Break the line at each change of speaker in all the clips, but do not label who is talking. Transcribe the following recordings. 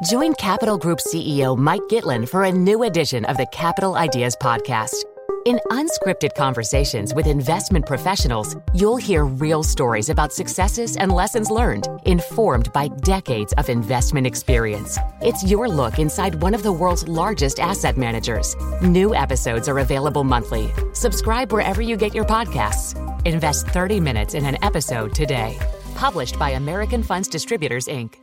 Join Capital Group CEO Mike Gitlin for a new edition of the Capital Ideas Podcast. In unscripted conversations with investment professionals, you'll hear real stories about successes and lessons learned, informed by decades of investment experience. It's your look inside one of the world's largest asset managers. New episodes are available monthly. Subscribe wherever you get your podcasts. Invest 30 minutes in an episode today. Published by American Funds Distributors, Inc.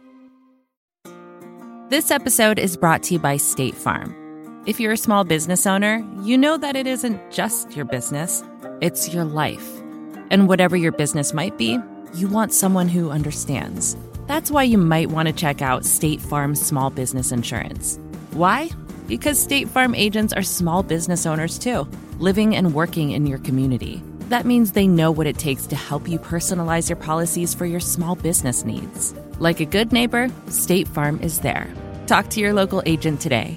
This episode is brought to you by State Farm. If you're a small business owner, you know that it isn't just your business, it's your life. And whatever your business might be, you want someone who understands. That's why you might want to check out State Farm Small Business Insurance. Why? Because State Farm agents are small business owners too, living and working in your community. That means they know what it takes to help you personalize your policies for your small business needs. Like a good neighbor, State Farm is there. Talk to your local agent today.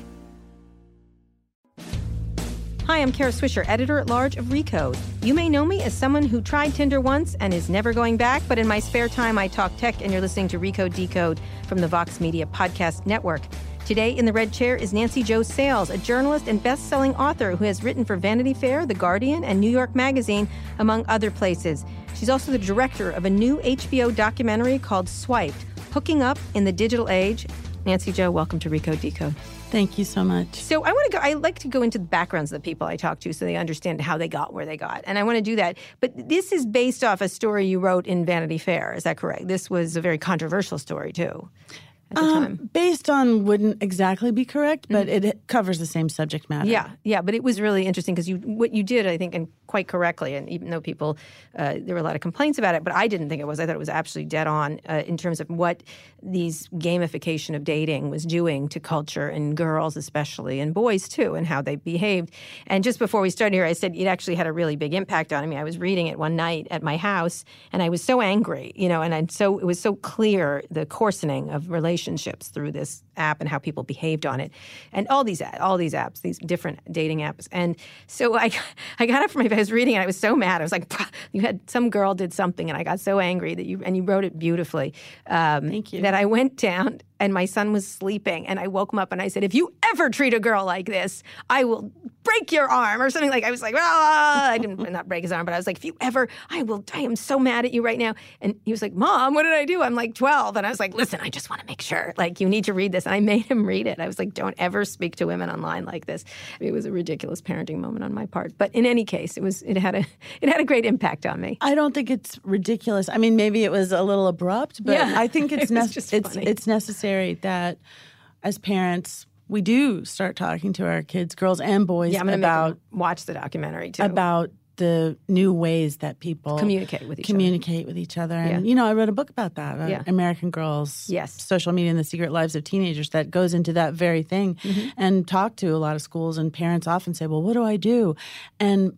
Hi, I'm Kara Swisher, editor-at-large of Recode. You may know me as someone who tried Tinder once and is never going back, but in my spare time, I talk tech, and you're listening to Recode Decode from the Vox Media Podcast Network. Today in the red chair is Nancy Jo Sales, a journalist and best-selling author who has written for Vanity Fair, The Guardian, and New York Magazine, among other places. She's also the director of a new HBO documentary called Swiped, Hooking Up in the Digital Age. Nancy Jo, welcome to Recode Decode.
Thank you so much.
So I like to go into the backgrounds of the people I talk to so they understand how they got where they got. And I want to do that. But this is based off a story you wrote in Vanity Fair. Is that correct? This was a very controversial story, too, at the time.
Based on wouldn't exactly be correct, but it covers the same subject matter.
Yeah. But it was really interesting because what you did, I think, and quite correctly, and even though people, there were a lot of complaints about it, but I didn't think it was. I thought it was absolutely dead on in terms of what these gamification of dating was doing to culture and girls especially, and boys too, and how they behaved. And just before we started here, I said it actually had a really big impact on me. I was reading it one night at my house, and I was so angry, and it was so clear the coarsening of relationships through this app and how people behaved on it, and all these apps, these different dating apps. And so I got up from my bed, I was reading, and I was so mad. I was like, you had some girl did something, and I got so angry that you wrote it beautifully.
Thank you.
That I went down, and my son was sleeping, and I woke him up, and I said, if you ever treat a girl like this, I will break your arm, or something like. I was like, I didn't not break his arm, but I was like, if you ever, I am so mad at you right now. And he was like, Mom, what did I do? I'm like 12, and I was like, listen, I just want to make sure, you need to read this. And I made him read it. I was like, don't ever speak to women online like this. It was a ridiculous parenting moment on my part, but in any case, it had a great impact on me.
I don't think it's ridiculous. I mean, maybe it was a little abrupt, but
yeah,
I think it's
it's
necessary that as parents we do start talking to our kids, girls and boys,
I'm going to watch the documentary too
about the new ways that people
communicate with each other.
And, I wrote a book about that, American Girls, Social Media and the Secret Lives of Teenagers, that goes into that very thing and talk to a lot of schools, and parents often say, well, what do I do? And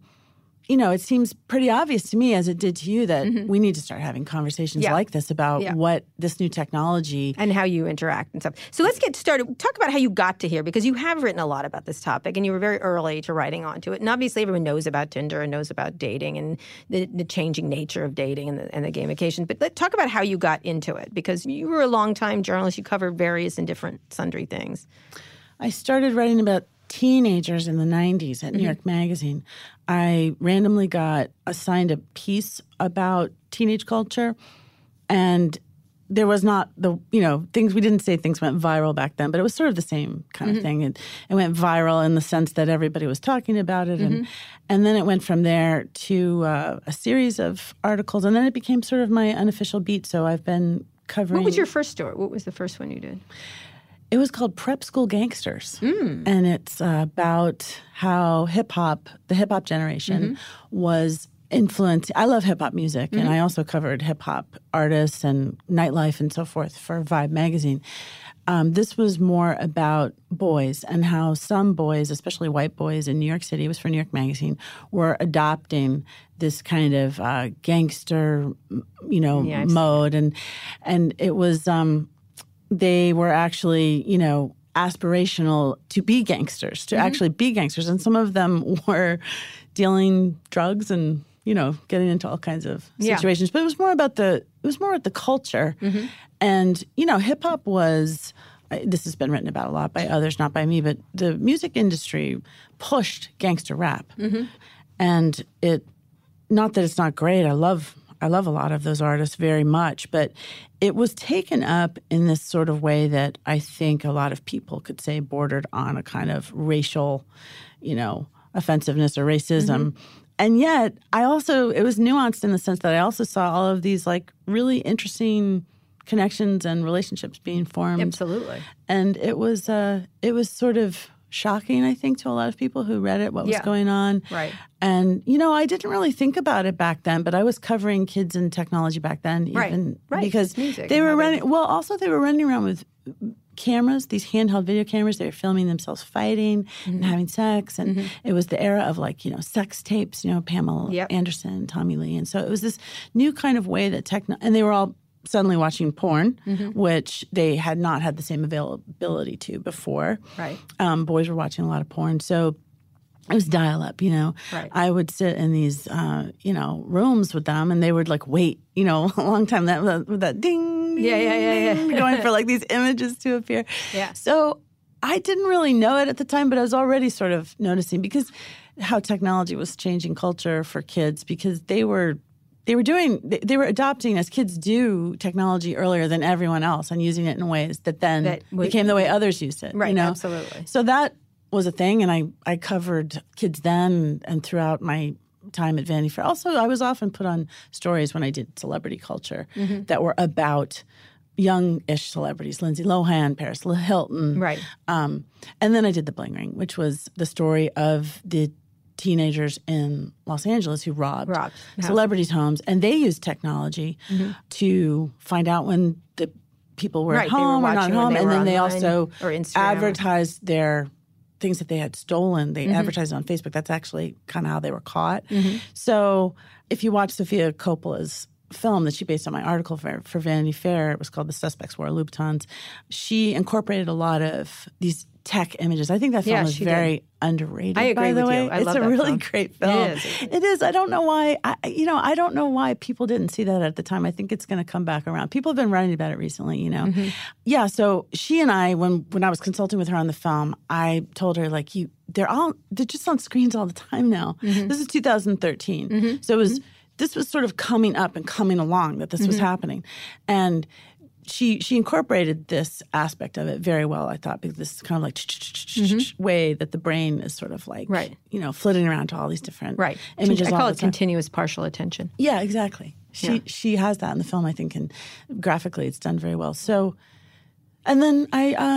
it seems pretty obvious to me, as it did to you, that we need to start having conversations like this about what this new technology
and how you interact and stuff. So let's get started. Talk about how you got to here, because you have written a lot about this topic, and you were very early to writing onto it. And obviously, everyone knows about Tinder and knows about dating and the changing nature of dating and the gamification. But let's talk about how you got into it, because you were a long-time journalist. You covered various and different sundry things.
I started writing about teenagers in the 90s at New York Magazine. I randomly got assigned a piece about teenage culture, and there was not things, we didn't say things went viral back then, but it was sort of the same kind of thing. It went viral in the sense that everybody was talking about it, and then it went from there to a series of articles, and then it became sort of my unofficial beat. So I've been covering.
What was your first story? What was the first one you did?
It was called Prep School Gangsters, and it's about how the hip-hop generation was influenced. I love hip-hop music, and I also covered hip-hop artists and nightlife and so forth for Vibe magazine. This was more about boys and how some boys, especially white boys in New York City, it was for New York Magazine, were adopting this kind of gangster, mode. And it was... they were actually, aspirational to be gangsters, to actually be gangsters. And some of them were dealing drugs and, getting into all kinds of situations. But it was more about the culture. And, hip hop was this has been written about a lot by others, not by me, but the music industry pushed gangster rap. And not that it's not great. I love a lot of those artists very much, but it was taken up in this sort of way that I think a lot of people could say bordered on a kind of racial, offensiveness or racism. And yet, it was nuanced in the sense that I also saw all of these like really interesting connections and relationships being formed.
Absolutely.
And it was sort of shocking, I think, to a lot of people who read it, what was going on.
Right.
And, I didn't really think about it back then, but I was covering kids and technology back then. Even because
music
they were running around with cameras, these handheld video cameras. They were filming themselves fighting and having sex. And it was the era of sex tapes, Pamela Anderson, Tommy Lee. And so it was this new kind of way that and they were all suddenly watching porn, which they had not had the same availability to before.
Right.
Boys were watching a lot of porn. So it was dial-up,
Right.
I would sit in these, rooms with them, and they would wait, a long time with that ding, going for these images to appear.
Yeah.
So I didn't really know it at the time, but I was already sort of noticing because how technology was changing culture for kids because they were adopting, as kids do, technology earlier than everyone else and using it in ways that then became the way others used it.
Right, absolutely.
So that was a thing, and I covered kids then and throughout my time at Vanity Fair. Also, I was often put on stories when I did celebrity culture that were about young-ish celebrities, Lindsay Lohan, Paris Hilton.
Right.
And then I did The Bling Ring, which was the story of the teenagers in Los Angeles who robbed celebrities' homes, and they used technology to find out when the people were at home or not at home, and then they also advertised their things that they had stolen. They advertised on Facebook. That's actually kind of how they were caught. So if you watch Sofia Coppola's film that she based on my article for Vanity Fair, it was called The Suspects Wore Louboutins. She incorporated a lot of these tech images. I think that film is very underrated.
I agree
by the
with
way.
you. I
it's
love
a
that
really
film.
great film.
It is.
I don't know why. I don't know why people didn't see that at the time. I think it's going to come back around. People have been writing about it recently. Yeah. So she and I, when I was consulting with her on the film, I told her they're just on screens all the time now. This is 2013, so it was. This was sort of coming up and coming along that this was happening, and she incorporated this aspect of it very well, I thought, because this kind of way that the brain is sort of flitting around to all these different images.
I call it continuous partial attention.
Yeah, exactly. She has that in the film, I think, and graphically it's done very well. So, and then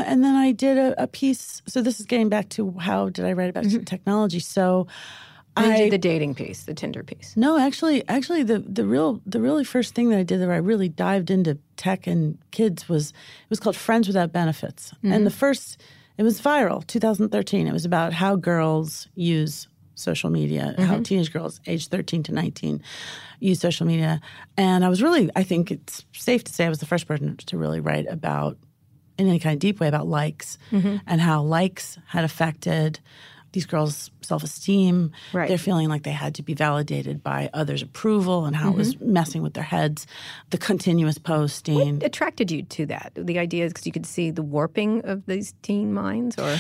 I did a piece. So this is getting back to how did I write about technology. So.
I did the dating piece, the Tinder piece.
No, actually, the really first thing that I did, that I really dived into tech and kids, it was called Friends Without Benefits, and it was viral, 2013. It was about how girls use social media, how teenage girls aged 13 to 19 use social media, and I think it's safe to say I was the first person to really write about, in any kind of deep way, about likes and how likes had affected these girls' self-esteem.
Right.
They're feeling like they had to be validated by others' approval and how it was messing with their heads. The continuous posting.
What attracted you to that? The idea is because you could see the warping of these teen minds, or?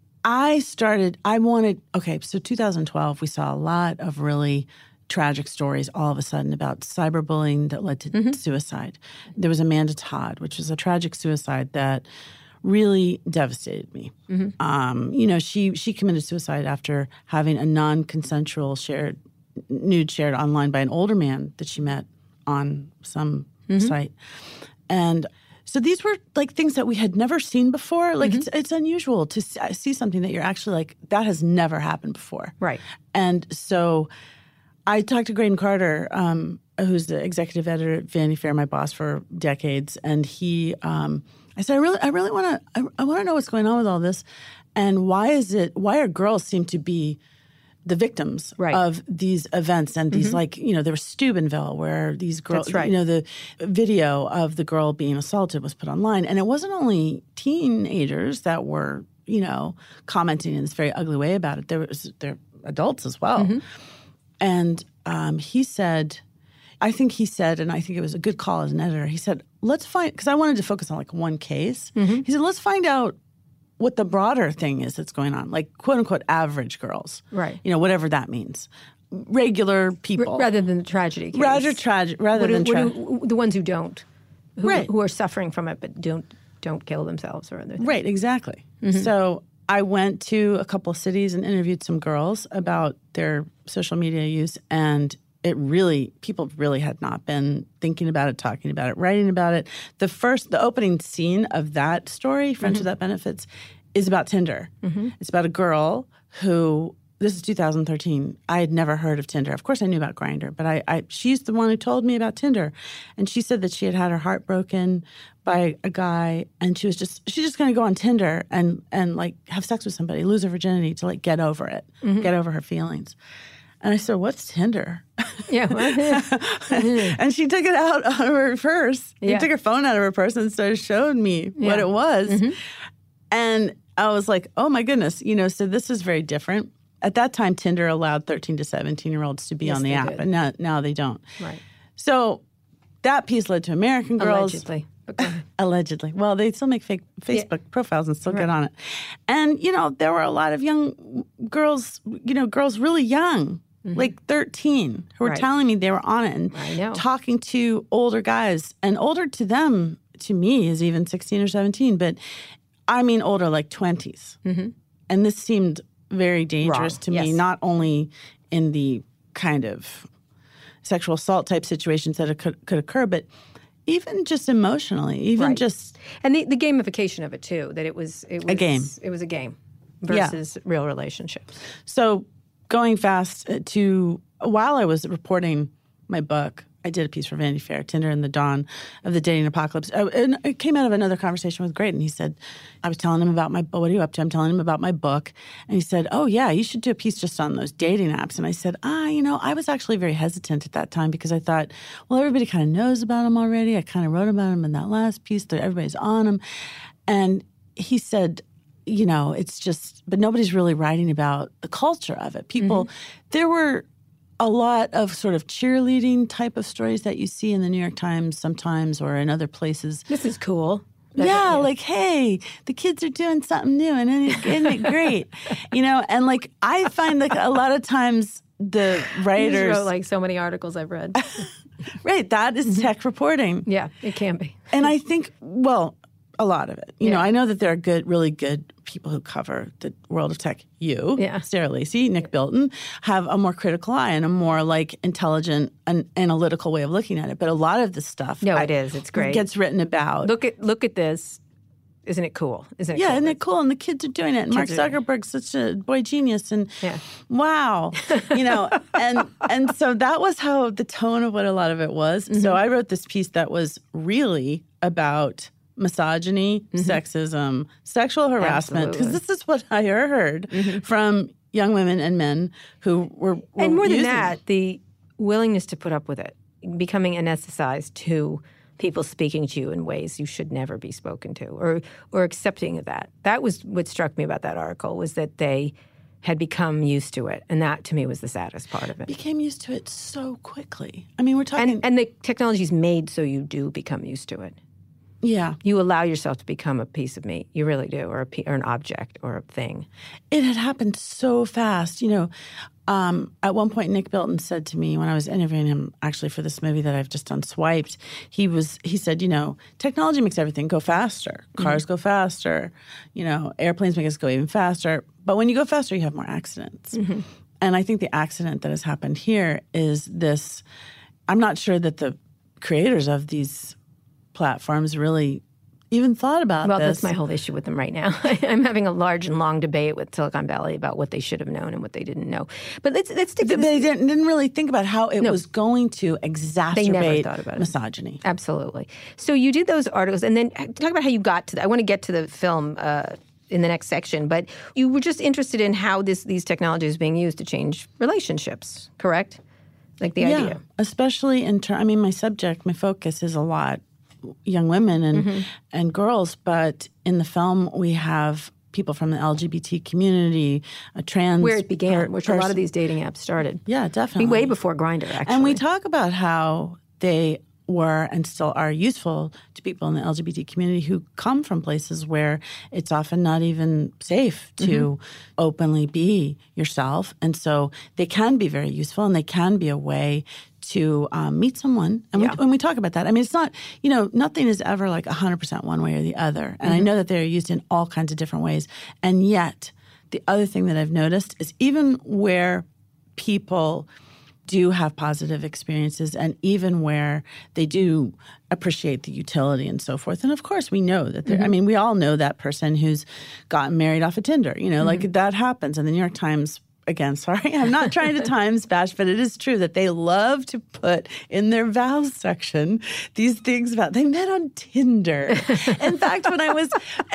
So 2012, we saw a lot of really tragic stories all of a sudden about cyberbullying that led to suicide. There was Amanda Todd, which was a tragic suicide that really devastated me. She committed suicide after having a non-consensual nude shared online by an older man that she met on some site. And so these were things that we had never seen before. It's unusual to see something that you're actually that has never happened before. Right. And
so I talked to Graydon Carter, who's the executive editor at Vanity Fair, my boss for decades, and he I said, I really want to know what's going on with all this, and why are girls seem to be the victims of these events, and these there was Steubenville where these girls, the video of the girl being assaulted was put online, and it wasn't only teenagers that were commenting in this very ugly way about it. There were adults as well, and he said, I think he said, and I think it was a good call as an editor, he said, let's find, because I wanted to focus on like one case. He said, let's find out what the broader thing is that's going on, like quote unquote average girls.
Right.
Whatever that means. Regular people.
Rather than the tragedy case.
The
ones who don't.
Right.
Who are suffering from it but don't kill themselves or other things.
Right, exactly. So I went to a couple of cities and interviewed some girls about their social media use, and people really had not been thinking about it, talking about it, writing about it. The opening scene of that story, Friends Without Benefits, is about Tinder. It's about a girl who, this is 2013, I had never heard of Tinder. Of course I knew about Grindr, but she's the one who told me about Tinder. And she said that she had her heart broken by a guy, and she's just going to go on Tinder and like have sex with somebody, lose her virginity to like get over it, get over her feelings. And I said, what's Tinder?
Yeah.
And she took it out of her purse. She took her phone out of her purse and started showing me what it was. And I was like, oh my goodness. So this is very different. At that time, Tinder allowed 13 to 17-year-olds to be on the app. And now they don't. Right. So that piece led to American Girls.
Allegedly.
Allegedly. Well, they still make fake Facebook profiles and still get on it. And, there were a lot of young girls, girls really young, like 13, who were telling me they were on it and talking to older guys. And older to them, to me, is even 16 or 17. But I mean older, like 20s. And this seemed very dangerous to me, not only in the kind of sexual assault type situations that it could occur, but even just emotionally, just...
And the gamification of it, too, that it was
a game.
It was a game versus real relationships.
So going fast while I was reporting my book, I did a piece for Vanity Fair, Tinder and the Dawn of the Dating Apocalypse. And it came out of another conversation with Graydon. He said, I was telling him about what are you up to? I'm telling him about my book. And he said, oh, yeah, you should do a piece just on those dating apps. And I said, I was actually very hesitant at that time because I thought, well, everybody kind of knows about them already. I kind of wrote about them in that last piece that everybody's on them. And he said, it's just, but nobody's really writing about the culture of it. People, there were a lot of sort of cheerleading type of stories that you see in the New York Times sometimes or in other places.
This is cool.
Yeah, like, hey, the kids are doing something new and isn't it great? And like I find like a lot of times the writers...
You wrote like so many articles I've read.
Right, that is tech reporting.
Yeah, it can be.
And I think, well, a lot of it. I know that there are really good people who cover the world of tech. Sarah Lacy, Nick Bilton, have a more critical eye and a more like intelligent and analytical way of looking at it. But a lot of this stuff,
it is. It's great.
Gets written about.
Look at this. Isn't it cool? Isn't it
cool? And the kids are doing it. And Mark Zuckerberg's such a boy genius. And wow, and so that was how the tone of what a lot of it was. So I wrote this piece that was really about misogyny, sexism, sexual harassment, because this is what I heard from young women and men who were
and more than that, the willingness to put up with it, becoming anesthetized to people speaking to you in ways you should never be spoken to, or accepting of that. That was what struck me about that article, was that they had become used to it, and that to me was the saddest part of it.
Became used to it so quickly. I mean, we're talking,
and the technology's made so you do become used to it.
Yeah.
You allow yourself to become a piece of meat. You really do, or an object or a thing.
It had happened so fast. At one point, Nick Bilton said to me when I was interviewing him, actually for this movie that I've just done, Swiped, he said, technology makes everything go faster. Cars go faster. Airplanes make us go even faster. But when you go faster, you have more accidents. And I think the accident that has happened here is this. I'm not sure that the creators of these platforms really even thought about this.
Well, that's my whole issue with them right now. I'm having a large and long debate with Silicon Valley about what they should have known and what they didn't know. But let's stick to this.
They didn't really think about how it was going to exacerbate
they never thought about
misogyny.
Absolutely. So you did those articles, and then talk about how you got to that. I want to get to the film in the next section, but you were just interested in how these technologies are being used to change relationships, correct? Like the idea.
Especially my focus is a lot young women and girls, but in the film we have people from the LGBT community, a trans
Where it began, which a lot of these dating apps started.
Yeah, definitely.
Way before Grindr, actually.
And we talk about how they were and still are useful to people in the LGBT community who come from places where it's often not even safe to openly be yourself. And so they can be very useful, and they can be a way to meet someone. And when we talk about that, I mean, it's not, nothing is ever like 100% one way or the other. And I know that they're used in all kinds of different ways. And yet, the other thing that I've noticed is even where people do have positive experiences, and even where they do appreciate the utility and so forth. And of course, we know that I mean, we all know that person who's gotten married off of Tinder, like that happens. And the New York Times, again, sorry, I'm not trying to Times bash, but it is true that they love to put in their vows section these things about they met on Tinder. In fact, when I was,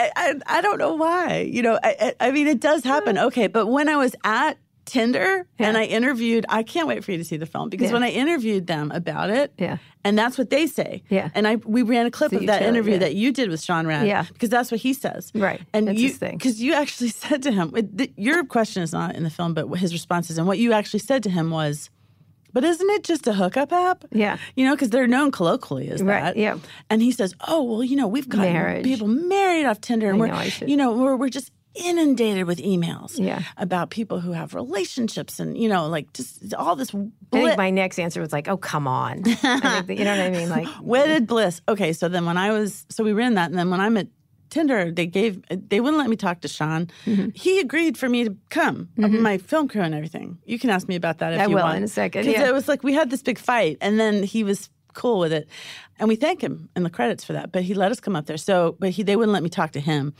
I don't know why, I mean, it does happen. Okay, but when I was at Tinder and I interviewed, I can't wait for you to see the film, because when I interviewed them about it, and that's what they say. Yeah. And we ran a clip of that interview that you did with Sean Rad, because that's what he says.
Right.
And
that's his thing.
Because you actually said to him, your question is not in the film, but his response is, and what you actually said to him was, but isn't it just a hookup app? Yeah. Because they're known colloquially as that. Right, yeah. And he says, oh, well, we've got people married off Tinder, and we're just inundated with emails about people who have relationships and, just all this bliss.
I think my next answer was like, oh, come on. I think you know what I mean? Like
wedded bliss. Okay, so then we ran that, and then when I'm at Tinder, they wouldn't let me talk to Sean. He agreed for me to come, my film crew and everything. You can ask me about that if you want.
I will in a second.
Because it was like we had this big fight, and then he was cool with it. And we thank him in the credits for that. But he let us come up there. But they wouldn't let me talk to him.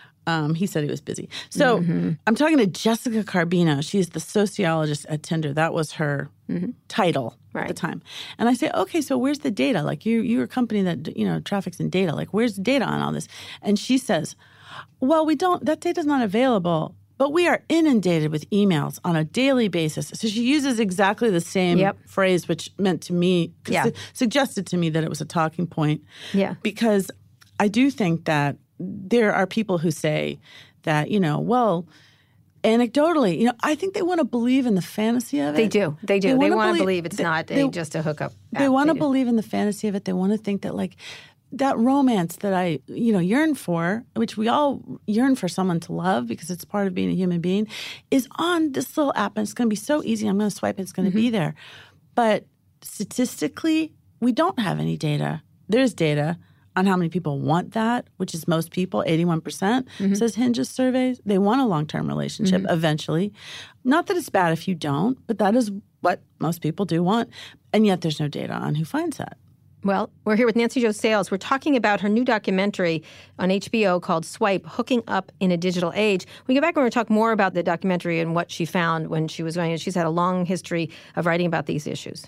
He said he was busy. So I'm talking to Jessica Carbino. She's the sociologist at Tinder. That was her title at the time. And I say, okay, so where's the data? Like you're a company that, traffics in data. Like where's the data on all this? And she says, well, that data's not available, but we are inundated with emails on a daily basis. So she uses exactly the same phrase, which meant to me, suggested to me that it was a talking point. Yeah. Because I do think that there are people who say that, well, anecdotally, I think they want to believe in the fantasy of it.
They do. They want to believe it's not just a hookup app.
They want to believe in the fantasy of it. They want to think that, like, that romance that I, yearn for, which we all yearn for someone to love because it's part of being a human being, is on this little app, and it's going to be so easy. I'm going to swipe, and it's going to be there. But statistically, we don't have any data. There's data on how many people want that, which is most people, 81%, says Hinge's surveys. They want a long-term relationship eventually. Not that it's bad if you don't, but that is what most people do want. And yet there's no data on who finds that.
Well, we're here with Nancy Jo Sales. We're talking about her new documentary on HBO called Swipe, Hooking Up in a Digital Age. We get back and we're going to talk more about the documentary and what she found when she was writing it. She's had a long history of writing about these issues.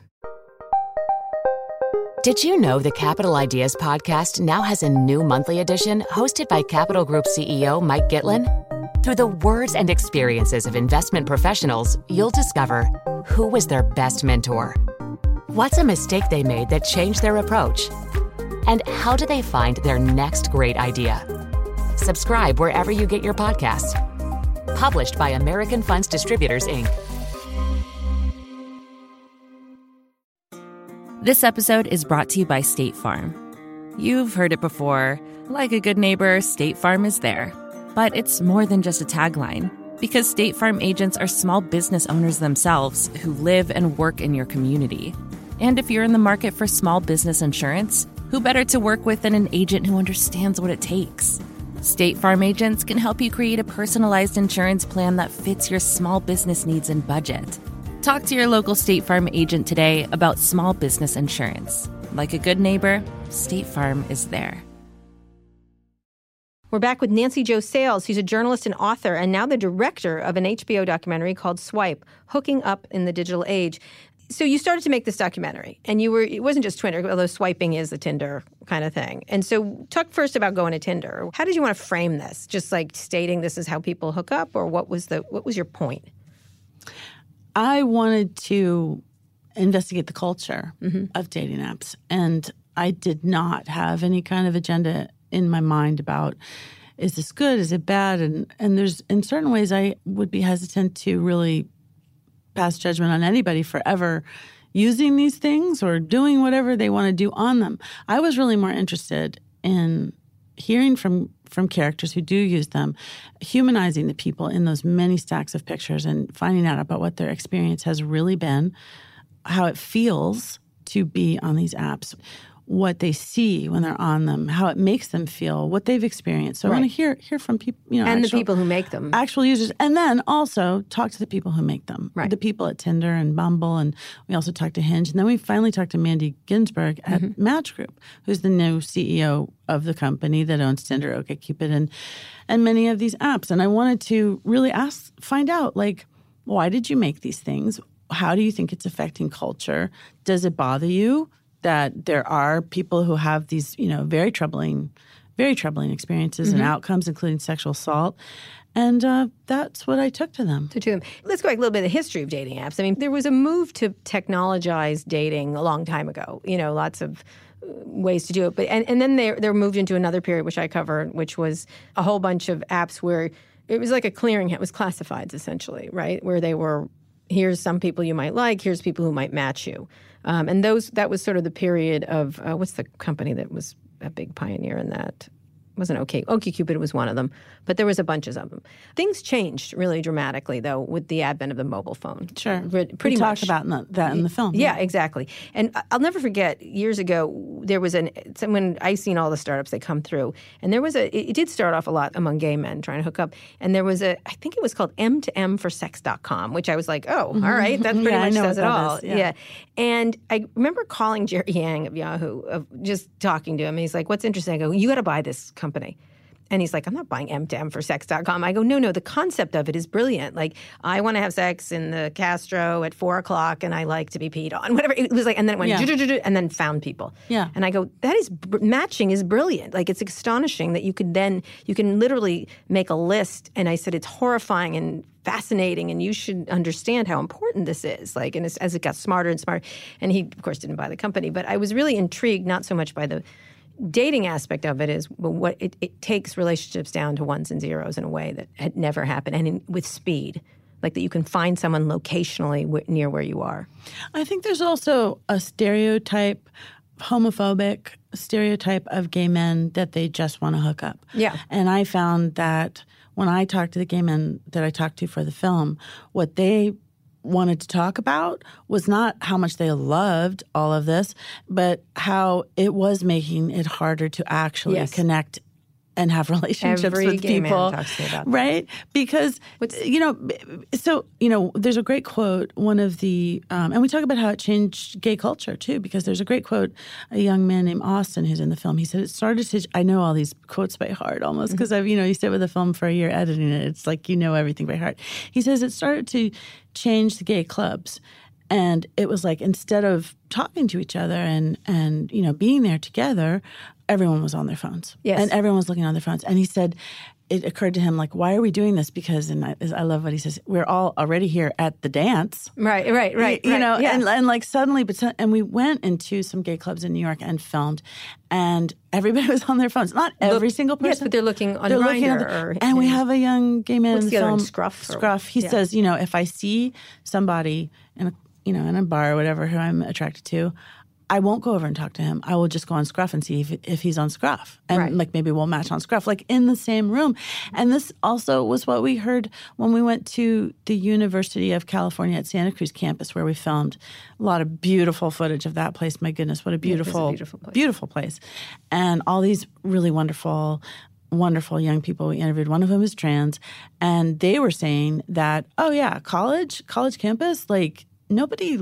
Did you know the Capital Ideas podcast now has a new monthly edition hosted by Capital Group CEO Mike Gitlin? Through the words and experiences of investment professionals, you'll discover who was their best mentor, what's a mistake they made that changed their approach, and how do they find their next great idea. Subscribe wherever you get your podcasts. Published by American Funds Distributors, Inc.
This episode is brought to you by State Farm. You've heard it before. Like a good neighbor, State Farm is there. But it's more than just a tagline, because State Farm agents are small business owners themselves who live and work in your community. And if you're in the market for small business insurance, who better to work with than an agent who understands what it takes? State Farm agents can help you create a personalized insurance plan that fits your small business needs and budget. Talk to your local State Farm agent today about small business insurance. Like a good neighbor, State Farm is there.
We're back with Nancy Jo Sales. She's a journalist and author, and now the director of an HBO documentary called Swipe, Hooking Up in the Digital Age. So you started to make this documentary, and it wasn't just Tinder, although swiping is the Tinder kind of thing. And so talk first about going to Tinder. How did you want to frame this? Just like stating this is how people hook up, or what was your point?
I wanted to investigate the culture of dating apps, and I did not have any kind of agenda in my mind about is this good? Is it bad? And there's, in certain ways, I would be hesitant to really pass judgment on anybody forever using these things or doing whatever they want to do on them. I was really more interested in hearing from characters who do use them, humanizing the people in those many stacks of pictures and finding out about what their experience has really been, how it feels to be on these apps, what they see when they're on them, how it makes them feel, what they've experienced. So I want to hear from people,
and the people who make them,
actual users, and then also talk to the people who make them,
right.
The people at Tinder and Bumble, and we also talked to Hinge, and then we finally talked to Mandy Ginsberg at Match Group, who's the new CEO of the company that owns Tinder, OkCupid, and many of these apps. And I wanted to really find out, like, why did you make these things? How do you think it's affecting culture? Does it bother you that there are people who have these, very troubling experiences and outcomes, including sexual assault? And that's what I took to them.
Let's go back a little bit of the history of dating apps. I mean, there was a move to technologize dating a long time ago. Lots of ways to do it. But and then they moved into another period, which I covered, which was a whole bunch of apps where it was like a clearinghouse. It was classifieds, essentially, right? Where they were, here's some people you might like, here's people who might match you. And that was sort of the period of, what's the company that was a big pioneer in that? It wasn't OkCupid was one of them, but there was a bunches of them. Things changed really dramatically, though, with the advent of the mobile phone.
Sure.
Pretty
we
much.
talk about that in the film.
Yeah, exactly. And I'll never forget, years ago, there was when I seen all the startups that come through, and there was it did start off a lot among gay men trying to hook up, and there was I think it was called M2M4sex.com, which I was like, all right, that pretty much says it all. Yeah. And I remember calling Jerry Yang of Yahoo, just talking to him, and he's like, what's interesting? I go, you got to buy this company. And he's like, I'm not buying M2M4sex.com. I go, no, the concept of it is brilliant. Like, I want to have sex in the Castro at 4:00 and I like to be peed on, whatever. It was like, and then it went, and then found people.
Yeah.
And I go, matching is brilliant. Like, it's astonishing that you can literally make a list. And I said, it's horrifying and fascinating, and you should understand how important this is. Like, and as it got smarter and smarter, and he, of course, didn't buy the company, but I was really intrigued, not so much by the dating aspect of it, is what it takes relationships down to ones and zeros in a way that had never happened, and with speed, like that you can find someone locationally near where you are.
I think there's also a homophobic stereotype of gay men that they just want to hook up.
Yeah.
And I found that when I talked to the gay men that I talked to for the film, what they wanted to talk about was not how much they loved all of this, but how it was making it harder to actually connect and have relationships with
gay
people.
Man talks to me about that.
Right? Because, there's a great quote, one of the, and we talk about how it changed gay culture too, because there's a great quote, a young man named Austin who's in the film, he said, it started to, I know all these quotes by heart almost, because I've, you sit with a film for a year editing it, it's like everything by heart. He says it started to change the gay clubs. And it was like, instead of talking to each other and being there together, everyone was on their phones.
Yes.
And everyone was looking on their phones. And he said, it occurred to him, like, why are we doing this? Because, and I love what he says, we're all already here at the dance.
Right.
And like suddenly, and we went into some gay clubs in New York and filmed, and everybody was on their phones. Not every single person.
Yes, but they're looking on Grindr.
And we have a young gay man
in the
film.
Scruff.
He says, if I see somebody in a bar or whatever who I'm attracted to, I won't go over and talk to him. I will just go on Scruff and see if he's on Scruff. And like maybe we'll match on Scruff, like in the same room. And this also was what we heard when we went to the University of California at Santa Cruz campus where we filmed a lot of beautiful footage of that place. My goodness, what a beautiful place. And all these really wonderful young people we interviewed. One of them is trans. And they were saying that, college campus, like nobody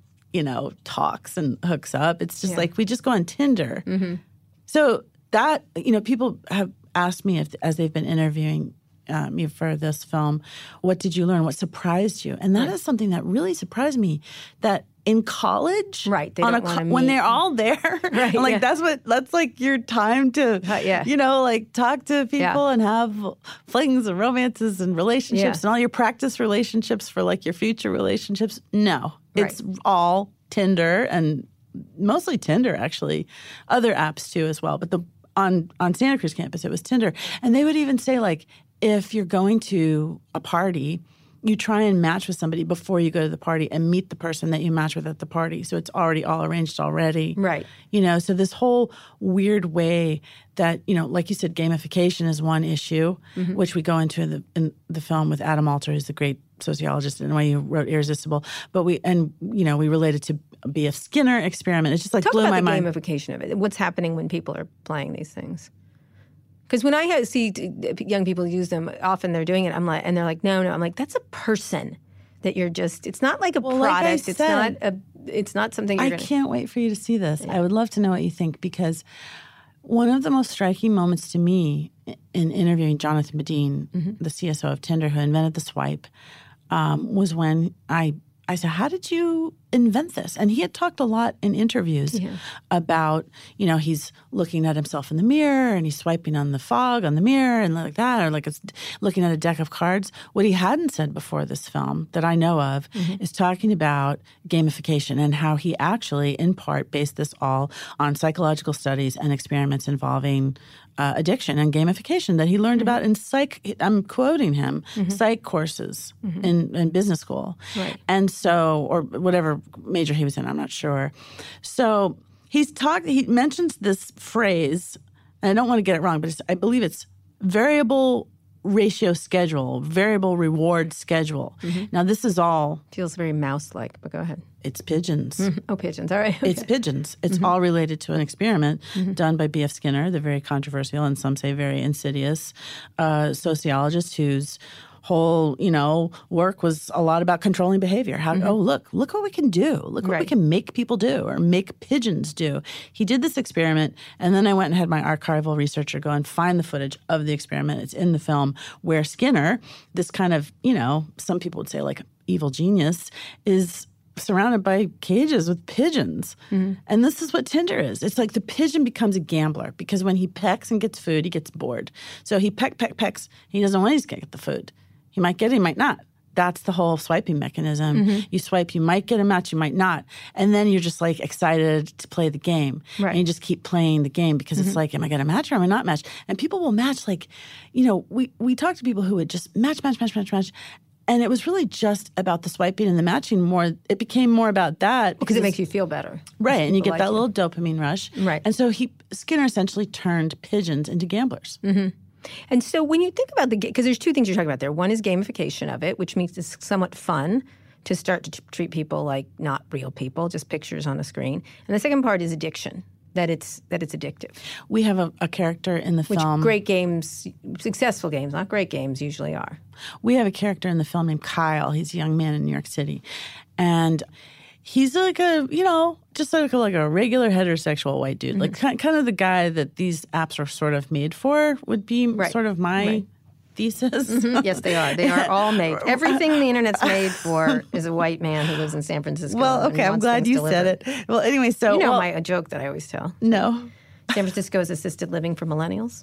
talks and hooks up. It's just like we just go on Tinder. Mm-hmm. So that, people have asked me as they've been interviewing me for this film, what did you learn? What surprised you? And that is something that really surprised me, that in college,
they don't want to meet.
When they're all there, that's like your time to, talk to people and have flings and romances and relationships and all your practice relationships for like your future relationships. No, it's all Tinder, and mostly Tinder, actually. Other apps too as well. But on Santa Cruz campus, it was Tinder. And they would even say, like, if you're going to a party, you try and match with somebody before you go to the party and meet the person that you match with at the party. So it's already all arranged already.
Right.
You know, so this whole weird way that, you know, like you said, gamification is one issue, which we go into in the film with Adam Alter, who's the great sociologist in a way who wrote Irresistible. But we relate it to B.F. Skinner experiment. It's just like blew my mind.
Talk about the gamification of it. What's happening when people are playing these things? Because when I see young people use them, often they're doing it. I'm like, and they're like, no. I'm like, that's a person that you're just. It's not like a product. It's not something. You're
can't wait for you to see this. Yeah. I would love to know what you think, because one of the most striking moments to me in interviewing Jonathan Badeen, the CSO of Tinder, who invented the swipe, was when I said, how did you invent this? And he had talked a lot in interviews about, you know, he's looking at himself in the mirror and he's swiping on the fog on the mirror and like that, or like it's looking at a deck of cards. What he hadn't said before this film that I know of is talking about gamification and how he actually, in part, based this all on psychological studies and experiments involving addiction and gamification that he learned about in psych, I'm quoting him, psych courses in business school.
Right.
And so, or whatever major he was in, I'm not sure. So he mentions this phrase, and I don't want to get it wrong, but I believe it's variable ratio schedule, variable reward schedule. Now, this is all...
Feels very mouse-like, but go ahead.
It's pigeons.
Oh, pigeons. All right. Okay.
It's pigeons. It's all related to an experiment done by B.F. Skinner, the very controversial and some say very insidious sociologist whose whole, you know, work was a lot about controlling behavior. How, look what we can do. Look what we can make people do or make pigeons do. He did this experiment, and then I went and had my archival researcher go and find the footage of the experiment. It's in the film where Skinner, this kind of, you know, some people would say like evil genius, is surrounded by cages with pigeons. And this is what Tinder is. It's like the pigeon becomes a gambler because when he pecks and gets food, he gets bored. So he pecks. He doesn't want to get the food. He might get it, he might not. That's the whole swiping mechanism. You swipe, you might get a match, you might not. And then you're just like excited to play the game.
Right.
And you just keep playing the game because it's like, am I going to match or am I not match? And people will match like, you know, we talk to people who would just match. And it was really just about the swiping and the matching more. It became more about that.
Because it makes you feel better.
Right. And you get that little dopamine rush.
Right.
And so Skinner essentially turned pigeons into gamblers.
And so when you think about because there's two things you're talking about there. One is gamification of it, which makes it somewhat fun to start to treat people like not real people, just pictures on a screen. And the second part is addiction, that it's addictive.
We have a character in the film.
Which great games, successful games, not great games, usually are.
We have a character in the film named Kyle. He's a young man in New York City. And he's like just like a regular heterosexual white dude. Like kind of the guy that these apps are sort of made for would be sort of my thesis.
Yes, they are. They are all made. Everything the internet's made for is a white man who lives in San Francisco.
Well, okay, I'm glad you said it. Well, anyway, so...
You know my joke that I always tell.
No.
San Francisco's assisted living for millennials.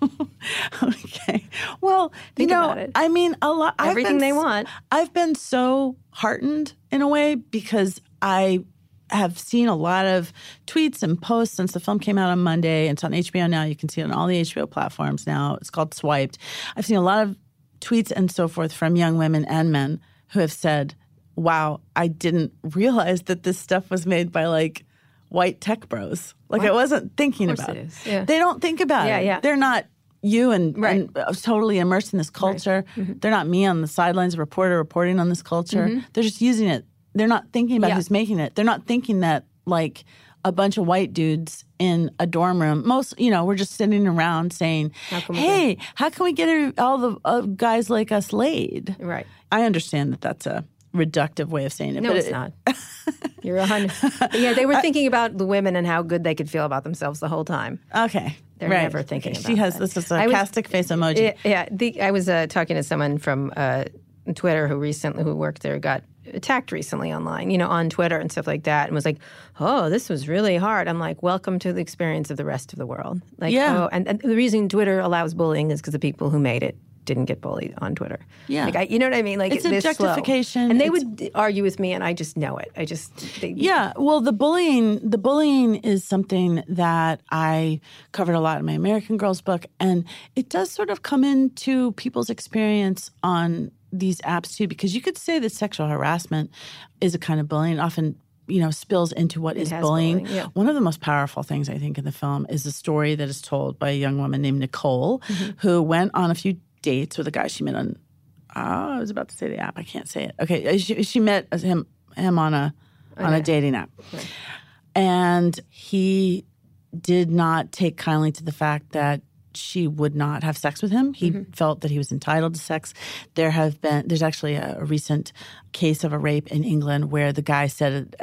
Okay. Well,
Think about it.
I mean, a lot...
Everything they want.
I've been so heartened in a way because I have seen a lot of tweets and posts since the film came out on Monday. It's on HBO now. You can see it on all the HBO platforms now. It's called Swiped. I've seen a lot of tweets and so forth from young women and men who have said, wow, I didn't realize that this stuff was made by like white tech bros. Like I wasn't thinking about it.
Yeah.
They don't think about it.
Yeah.
They're not you and totally immersed in this culture.
Right.
They're not me on the sidelines, a reporter reporting on this culture. They're just using it. They're not thinking about who's making it. They're not thinking that like a bunch of white dudes in a dorm room, we're just sitting around saying, hey, how can we get all the guys like us laid?
Right.
I understand that that's a reductive way of saying it.
No,
but
it's not. You're 100. Yeah, they were thinking about the women and how good they could feel about themselves the whole time.
Okay.
They're never thinking about
She has this is a sarcastic face emoji.
Yeah. I was talking to someone from Twitter who worked there, got attacked recently online, on Twitter and stuff like that, and was like, oh, this was really hard. I'm like, welcome to the experience of the rest of the world. Like, and the reason Twitter allows bullying is because the people who made it didn't get bullied on Twitter.
Yeah.
You know what I mean? Like
it's
this
objectification.
Slow. And they would argue with me, and I just know it.
Yeah. Well, the bullying is something that I covered a lot in my American Girls book, and it does sort of come into people's experience on these apps too, because you could say that sexual harassment is a kind of bullying. Often, spills into what is bullying.
Yeah.
One of the most powerful things I think in the film is the story that is told by a young woman named Nicole, who went on a few dates with a guy she met on. I was about to say the app. I can't say it. Okay, she met him on a dating app, right. And he did not take kindly to the fact that she would not have sex with him. He felt that he was entitled to sex. There's actually a recent case of a rape in England where the guy said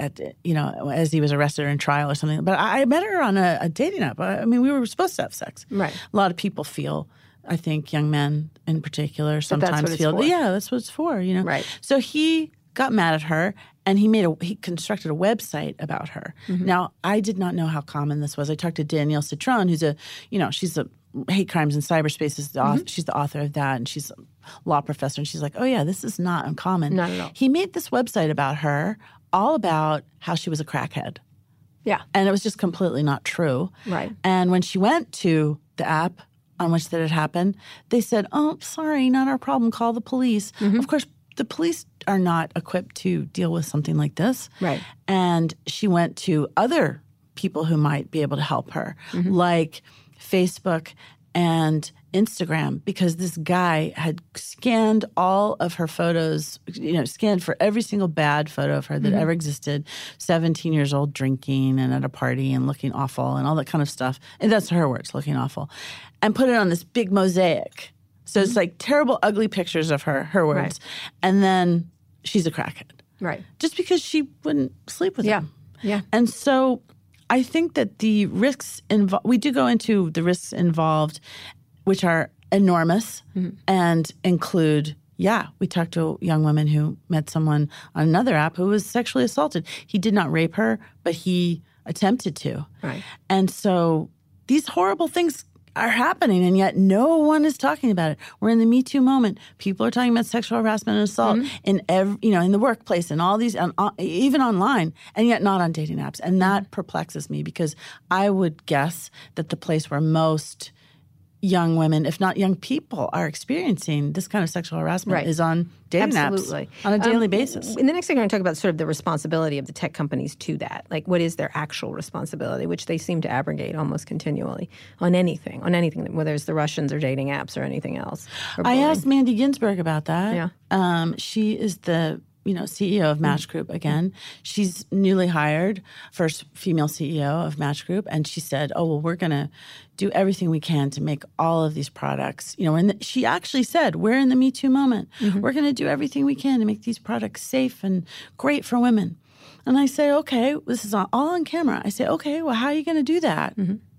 as he was arrested or in trial or something. But I met her on a dating app. I mean, we were supposed to have sex. Right. A lot of people feel, I think young men in particular sometimes feel, yeah, that's what it's for, Right. So he got mad at her, and he constructed a website about her. Now, I did not know how common this was. I talked to Danielle Citron, who's she's a Hate Crimes in Cyberspace. She's the author of that, and she's a law professor. And she's like, oh, yeah, this is not uncommon. Not at all. He made this website about her, all about how she was a crackhead. Yeah. And it was just completely not true. Right. And when she went to the app on which that had happened, they said, oh, sorry, not our problem. Call the police. Of course, the police are not equipped to deal with something like this. Right. And she went to other people who might be able to help her, like Facebook and Instagram, because this guy had scanned all of her photos, scanned for every single bad photo of her that ever existed, 17 years old, drinking and at a party and looking awful and all that kind of stuff. And that's her words, looking awful. And put it on this big mosaic. So it's like terrible, ugly pictures of her words. Right. And then she's a crackhead. Right. Just because she wouldn't sleep with him. Yeah. And so I think that the risks involved, we do go into the risks involved, which are enormous and include, we talked to a young woman who met someone on another app who was sexually assaulted. He did not rape her, but he attempted to. Right. And so these horrible things are happening, and yet no one is talking about it. We're in the Me Too moment. People are talking about sexual harassment and assault in in the workplace and all these, even online, and yet not on dating apps. And that perplexes me, because I would guess that the place where most young women, if not young people, are experiencing this kind of sexual harassment is on dating apps on a daily basis.
In the next thing, we're going to talk about sort of the responsibility of the tech companies to that. Like, what is their actual responsibility, which they seem to abrogate almost continually on anything, whether it's the Russians or dating apps or anything else.
I asked Mandy Ginsburg about that. Yeah. She is the CEO of Match Group again. She's newly hired, first female CEO of Match Group, and she said, "Oh, well, we're going to do everything we can to make all of these products." And she actually said, "We're in the Me Too moment. We're going to do everything we can to make these products safe and great for women." And I say, "Okay, this is all on camera." I say, "Okay, well, how are you going to do that?"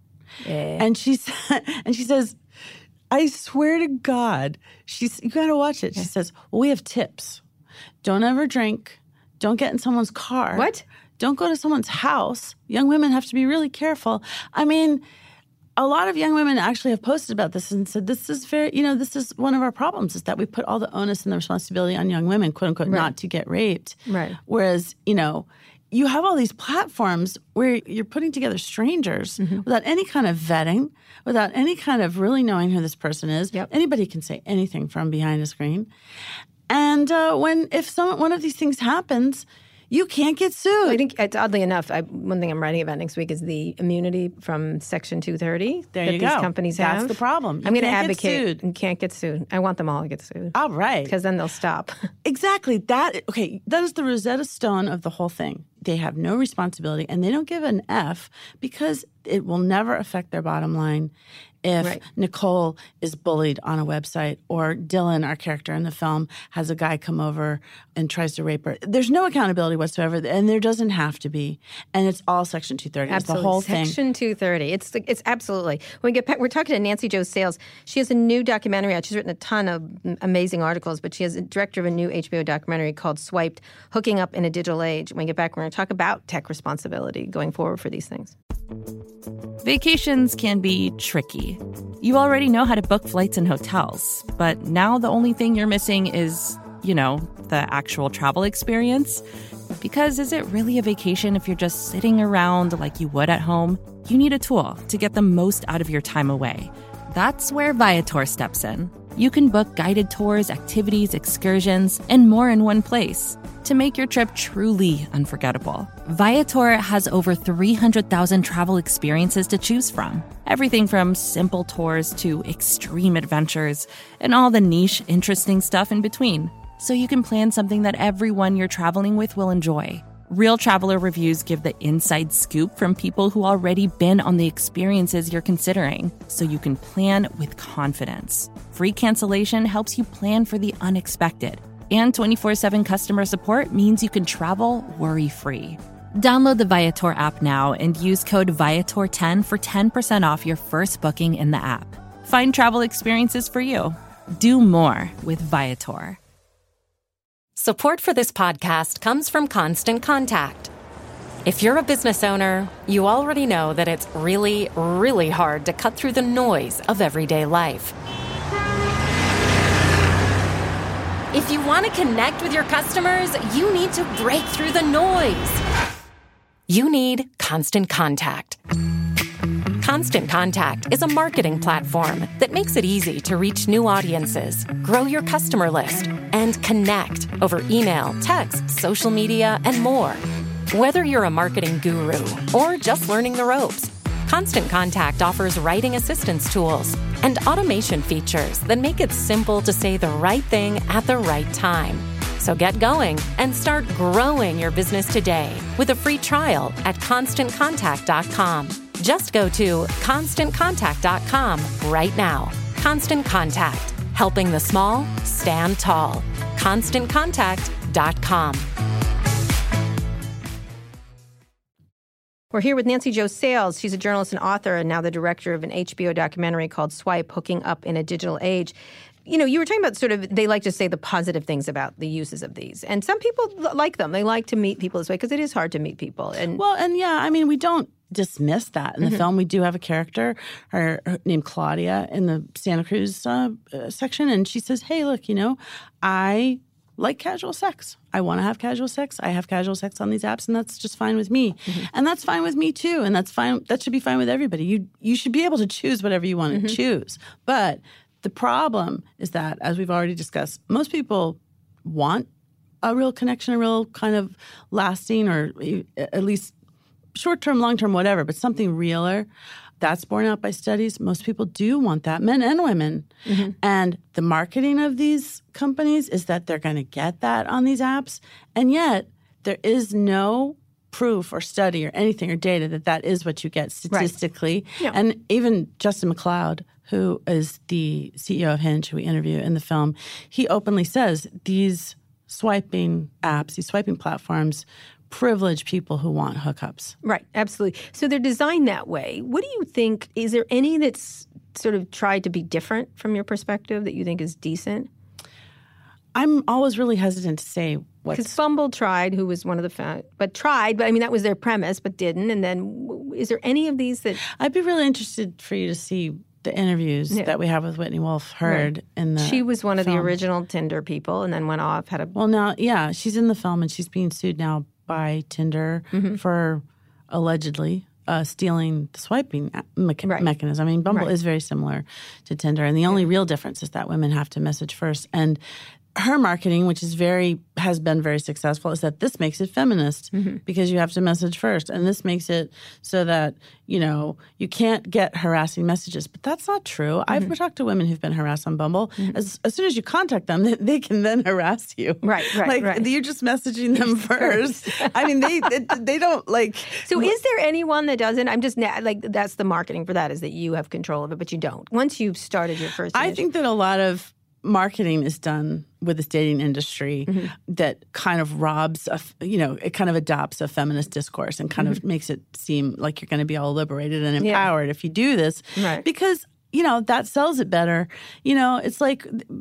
And she says, "I swear to God," you got to watch it. She says, "Well, we have tips. Don't ever drink. Don't get in someone's car.
What?
Don't go to someone's house. Young women have to be really careful." I mean, a lot of young women actually have posted about this and said, this is this is one of our problems, is that we put all the onus and the responsibility on young women, quote unquote, not to get raped. Right. Whereas, you have all these platforms where you're putting together strangers without any kind of vetting, without any kind of really knowing who this person is. Yep. Anybody can say anything from behind a screen. And if one of these things happens, you can't get sued.
I think it's oddly enough, one thing I'm writing about next week is the immunity from Section 230 that these companies have.
That's the problem.
I'm going to advocate and can't get sued. I want them all to get sued.
All right.
Because then they'll stop.
Exactly. That is the Rosetta Stone of the whole thing. They have no responsibility, and they don't give an F because it will never affect their bottom line if Nicole is bullied on a website, or Dylan, our character in the film, has a guy come over and tries to rape her. There's no accountability whatsoever, and there doesn't have to be. And it's all Section 230.
Absolutely.
It's the whole thing.
Section 230. It's absolutely. When we get back, we're talking to Nancy Jo Sales. She has a new documentary out. She's written a ton of amazing articles, but she is a director of a new HBO documentary called Swiped, Hooking Up in a Digital Age. When we get back, we're going to talk about tech responsibility going forward for these things.
Vacations can be tricky. You already know how to book flights and hotels, but now the only thing you're missing is, the actual travel experience. Because is it really a vacation if you're just sitting around like you would at home? You need a tool to get the most out of your time away. That's where Viator steps in. You can book guided tours, activities, excursions, and more in one place to make your trip truly unforgettable. Viator has over 300,000 travel experiences to choose from. Everything from simple tours to extreme adventures and all the niche, interesting stuff in between. So you can plan something that everyone you're traveling with will enjoy. Real traveler reviews give the inside scoop from people who already been on the experiences you're considering, so you can plan with confidence. Free cancellation helps you plan for the unexpected. And 24/7 customer support means you can travel worry-free. Download the Viator app now and use code Viator10 for 10% off your first booking in the app. Find travel experiences for you. Do more with Viator.
Support for this podcast comes from Constant Contact. If you're a business owner, you already know that it's really, really hard to cut through the noise of everyday life. If you want to connect with your customers, you need to break through the noise. You need Constant Contact. Constant Contact is a marketing platform that makes it easy to reach new audiences, grow your customer list, and connect over email, text, social media, and more. Whether you're a marketing guru or just learning the ropes, Constant Contact offers writing assistance tools and automation features that make it simple to say the right thing at the right time. So get going and start growing your business today with a free trial at ConstantContact.com. Just go to ConstantContact.com right now. Constant Contact, helping the small stand tall. ConstantContact.com.
We're here with Nancy Jo Sales. She's a journalist and author and now the director of an HBO documentary called Swipe, Hooking Up in a Digital Age. You were talking about they like to say the positive things about the uses of these. And some people like them. They like to meet people this way because it is hard to meet people.
We don't dismiss that in the film. We do have a character, her named Claudia, in the Santa Cruz section. And she says, hey, look, I like casual sex. I want to have casual sex. I have casual sex on these apps, and that's just fine with me. And that's fine with me, too. And that's fine. That should be fine with everybody. You should be able to choose whatever you want to choose. But the problem is that, as we've already discussed, most people want a real connection, a real kind of lasting, or at least short-term, long-term, whatever, but something realer. That's borne out by studies. Most people do want that, men and women. And the marketing of these companies is that they're going to get that on these apps. And yet, there is no proof or study or anything or data that is what you get statistically. Right. Yeah. And even Justin McLeod, who is the CEO of Hinge, who we interview in the film, he openly says these swiping apps, these swiping platforms, privilege people who want hookups.
Right, absolutely. So they're designed that way. What do you think, is there any that's sort of tried to be different from your perspective that you think is decent?
I'm always really hesitant to say what's...
Because Bumble tried, who was one of the... but that was their premise, but didn't. And then is there any of these that...
I'd be really interested for you to see the interviews that we have with Whitney Wolfe Herd in the
She was one
film.
of the original Tinder people and then went off, had a...
Well, now, she's in the film and she's being sued now by Tinder for allegedly stealing the swiping mechanism. I mean, Bumble is very similar to Tinder, and the only real difference is that women have to message first. And her marketing, which has been very successful, is that this makes it feminist because you have to message first, and this makes it so that you can't get harassing messages. But that's not true. I've talked to women who've been harassed on Bumble. As soon as you contact them, they can then harass you.
Right.
You're just messaging them first. I mean, they don't like.
So, is there anyone that doesn't? I'm just that's the marketing for that, is that you have control of it, but you don't. Once you've started your first,
I think that a lot of marketing is done with this dating industry that kind of robs, it kind of adopts a feminist discourse and kind of makes it seem like you're going to be all liberated and empowered if you do this.
Right.
Because, that sells it better. It's like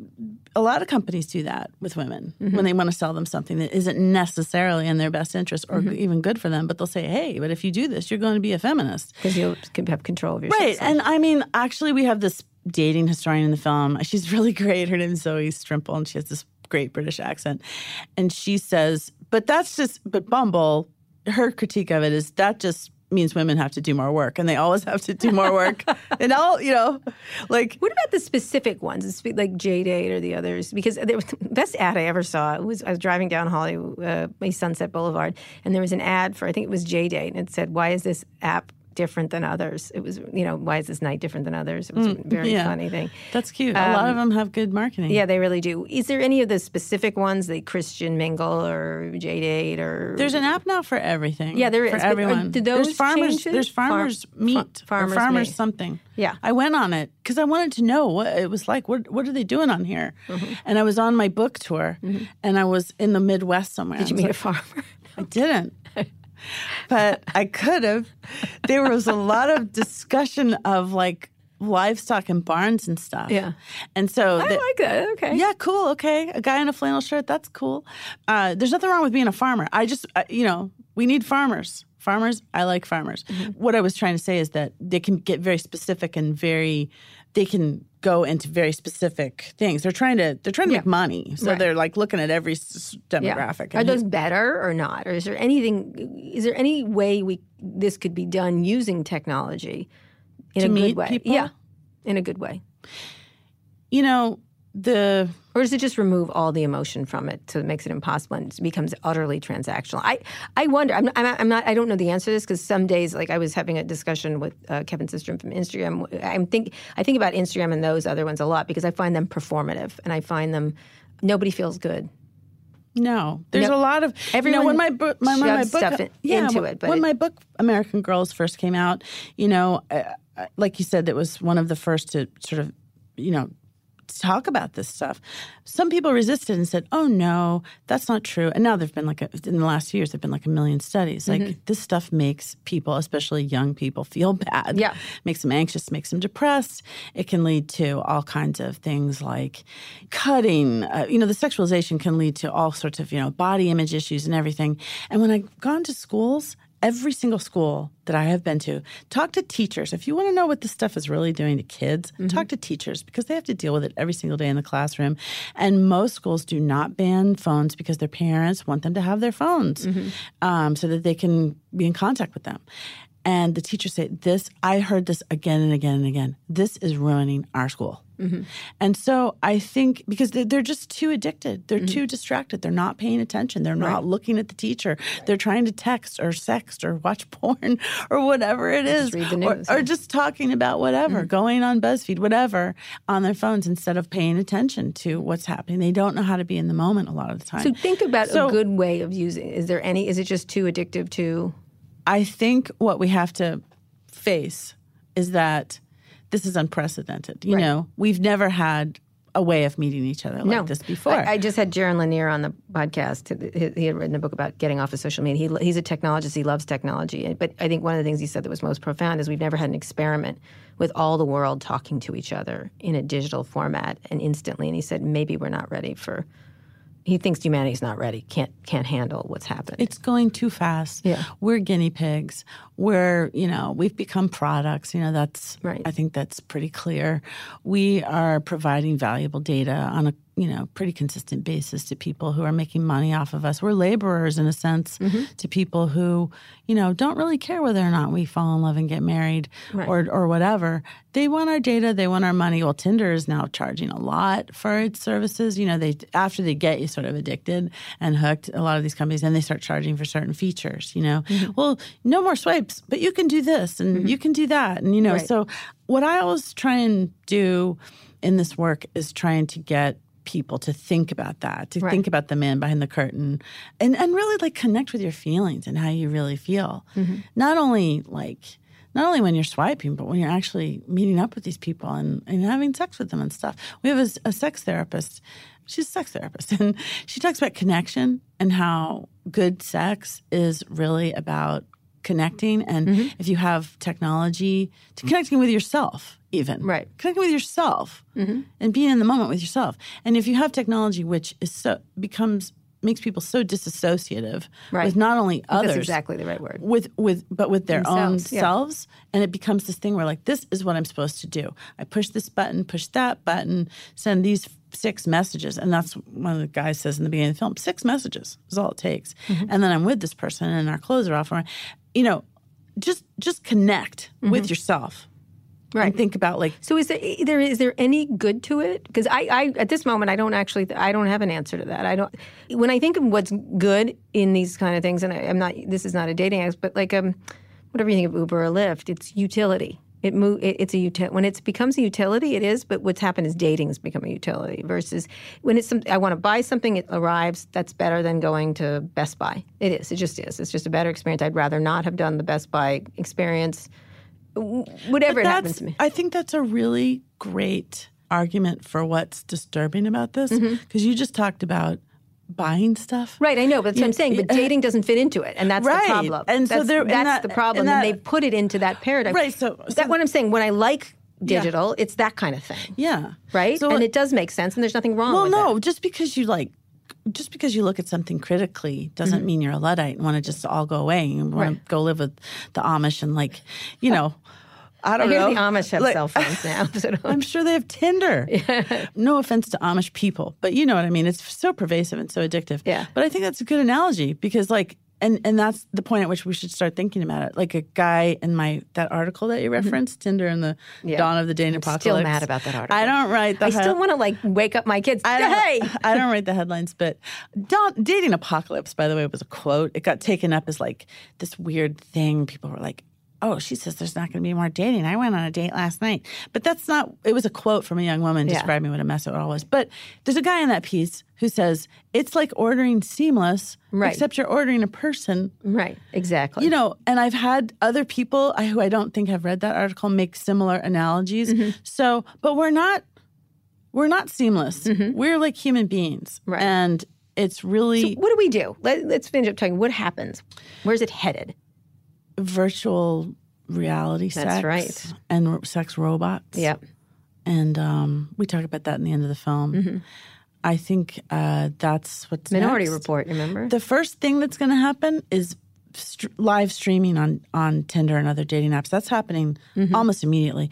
a lot of companies do that with women when they want to sell them something that isn't necessarily in their best interest or even good for them. But they'll say, hey, but if you do this, you're going to be a feminist.
Because you can have control of yourself.
Right. And I mean, actually, we have this dating historian in the film. She's really great. Her name is Zoe Strimple, and she has this great British accent. And she says, but Bumble, her critique of it is that just means women have to do more work, and they always have to do more work. And all, like...
What about the specific ones, like J-Date or the others? Because the best ad I ever saw, I was driving down Hollywood, Sunset Boulevard, and there was an ad for, I think it was J-Date, and it said, why is this app different than others? It was, why is this night different than others? It was a very funny thing.
That's cute. A lot of them have good marketing.
Yeah, they really do. Is there any of the specific ones, like Christian Mingle or J-Date or...
There's an app now for everything.
Yeah, there is.
For everyone.
Did those change it?
There's Farmers Meet. Farmers Meet. Something.
Yeah.
I went on it because I wanted to know what it was like. What are they doing on here? And I was on my book tour, and I was in the Midwest somewhere.
Did you meet a farmer?
I didn't. But I could have. There was a lot of discussion of like livestock and barns and stuff.
Yeah.
And so
I like that. Okay.
Yeah, cool. Okay. A guy in a flannel shirt, that's cool. There's nothing wrong with being a farmer. I just, we need farmers. Farmers, I like farmers. What I was trying to say is that they can get very specific and they can go into very specific things. They're trying to make money. So they're like looking at every demographic.
Are those better or not? Or is there any way this could be done using technology in a good way?
People?
Yeah, in a good way.
Or
does it just remove all the emotion from it so it makes it impossible and it becomes utterly transactional? I wonder. I'm not. I don't know the answer to this because some days, like I was having a discussion with Kevin Systrom from Instagram. I think about Instagram and those other ones a lot because I find them performative and I find them nobody feels good.
No, there's a lot of
everyone.
When my book
stuff into it. But
when my book American Girls first came out, like you said, it was one of the first to sort of talk about this stuff. Some people resisted and said, oh, no, that's not true. And now there've been in the last few years, there've been like 1 million studies. Like this stuff makes people, especially young people, feel bad.
Yeah.
Makes them anxious, makes them depressed. It can lead to all kinds of things like cutting. The sexualization can lead to all sorts of, body image issues and everything. And when I've gone to schools, every single school that I have been to, talk to teachers. If you want to know what this stuff is really doing to kids, talk to teachers because they have to deal with it every single day in the classroom. And most schools do not ban phones because their parents want them to have their phones so that they can be in contact with them. And the teachers say, I heard this again and again and again. This is ruining our school. And so I think because they're just too addicted. They're too distracted. They're not paying attention. They're not looking at the teacher. They're trying to text or sext or watch porn or whatever it is.
Just read the news.
Or just talking about whatever, going on BuzzFeed, whatever, on their phones instead of paying attention to what's happening. They don't know how to be in the moment a lot of the time.
So think about a good way of using it. Is it just too addictive to...
I think what we have to face is that this is unprecedented. We've never had a way of meeting each other like this before.
I just had Jaron Lanier on the podcast. He had written a book about getting off of social media. He's a technologist. He loves technology. But I think one of the things he said that was most profound is we've never had an experiment with all the world talking to each other in a digital format and instantly. And he said maybe we're not ready for... He thinks humanity's not ready, can't handle what's happening.
It's going too fast.
Yeah.
We're guinea pigs. We've become products. That's
right.
I think that's pretty clear. We are providing valuable data on a pretty consistent basis to people who are making money off of us. We're laborers in a sense to people who, don't really care whether or not we fall in love and get married or whatever. They want our data. They want our money. Well, Tinder is now charging a lot for its services. After they get you sort of addicted and hooked, a lot of these companies, then they start charging for certain features, Well, no more swipes, but you can do this and you can do that. And, so what I always try and do in this work is trying to get people to think about that, to think about the man behind the curtain and really connect with your feelings and how you really feel. Not only when you're swiping, but when you're actually meeting up with these people and having sex with them and stuff. We have a sex therapist. She's a sex therapist, and she talks about connection and how good sex is really about connecting, and if you have technology, to connecting with yourself even.
Right.
Connecting with yourself and being in the moment with yourself. And if you have technology which is makes people so disassociative with not only others.
That's exactly the right word.
But with their own
Themselves, yeah.
selves. And it becomes this thing where like, this is what I'm supposed to do. I push this button, push that button, send these 6 messages. And that's one of the guys says in the beginning of the film, 6 messages is all it takes. And then I'm with this person and our clothes are off. Just connect with yourself.
Right.
And think about like.
So is there any good to it? Because I at this moment I don't have an answer to that. When I think of what's good in these kind of things, and I'm not. This is not a dating app, but like whatever you think of Uber or Lyft, it's utility. It's a when it becomes a utility, it is. But what's happened is dating has become a utility. Versus when it's I want to buy something, it arrives. That's better than going to Best Buy. It is. It just is. It's just a better experience. I'd rather not have done the Best Buy experience. Whatever it happens to me.
I think that's a really great argument for what's disturbing about this, because you just talked about buying stuff.
Right, I know, but that's what I'm saying. But dating doesn't fit into it, and that's the problem.
And
that's the problem, and they put it into that paradigm.
Right, so
what I'm saying, when I like digital, it's that kind of thing.
Yeah.
Right?
So,
and it does make sense, and there's nothing wrong with
no,
that.
just because you look at something critically doesn't mean you're a Luddite and want to just all go away and want to go live with the Amish and I don't know.
The Amish have cell phones now. So
I'm sure they have Tinder. Yeah. No offense to Amish people, but you know what I mean. It's so pervasive and so addictive.
Yeah.
But I think that's a good analogy because and that's the point at which we should start thinking about it. Like a guy in that article that you referenced, Tinder and the dawn of the dating apocalypse.
Still mad about that article.
I don't write
I still want to wake up my kids.
I don't write the headlines, but dating apocalypse, by the way, was a quote. It got taken up as like this weird thing. People were like, oh, she says there's not going to be more dating. I went on a date last night. But that's not – it was a quote from a young woman describing what a mess it all was. But there's a guy in that piece who says it's like ordering Seamless, except you're ordering a person.
Right, exactly.
And I've had other people who I don't think have read that article make similar analogies. So – but we're not seamless. We're like human beings.
Right.
And it's really –
So what do we do? Let's finish up talking. What happens? Where's it headed?
Virtual reality sex.
That's right.
And sex robots.
Yep.
And we talk about that in the end of the film. I think that's what's
Minority
next.
Report, remember?
The first thing that's going to happen is live streaming on Tinder and other dating apps. That's happening almost immediately.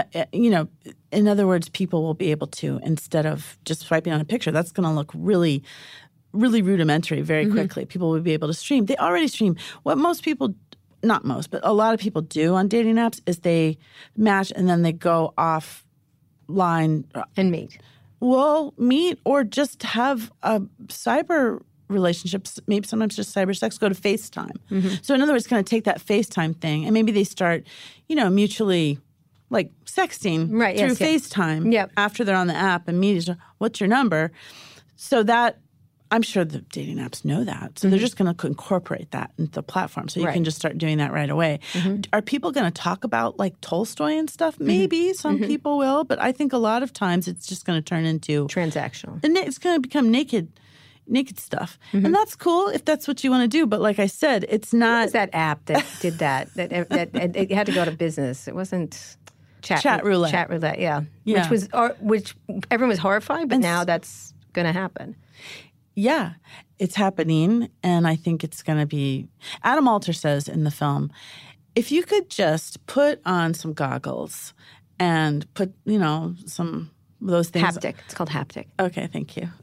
In other words, people will be able to, instead of just swiping on a picture, that's going to look really, really rudimentary very quickly. People will be able to stream. They already stream. What most people not most, but a lot of people do on dating apps is they match and then they go offline.
And meet.
Well, meet or just have a cyber relationships, maybe sometimes just cyber sex, go to FaceTime. So in other words, kind of take that FaceTime thing and maybe they start, mutually like sexting through FaceTime after they're on the app and meet. What's your number? So that I'm sure the dating apps know that. So they're just going to incorporate that into the platform. So you can just start doing that right away. Are people going to talk about like Tolstoy and stuff? Maybe some people will. But I think a lot of times it's just going to turn into
transactional.
And it's going to become naked stuff. And that's cool if that's what you want to do. But like I said, it's not.
What was that app that did that? that it had to go to business. It wasn't
chat roulette.
Chat roulette, yeah. Which everyone was horrified, but now that's going to happen.
Yeah, it's happening, and I think it's going to be – Adam Alter says in the film, if you could just put on some goggles and put, some of those things –
Haptic. It's called haptic.
Okay, thank you.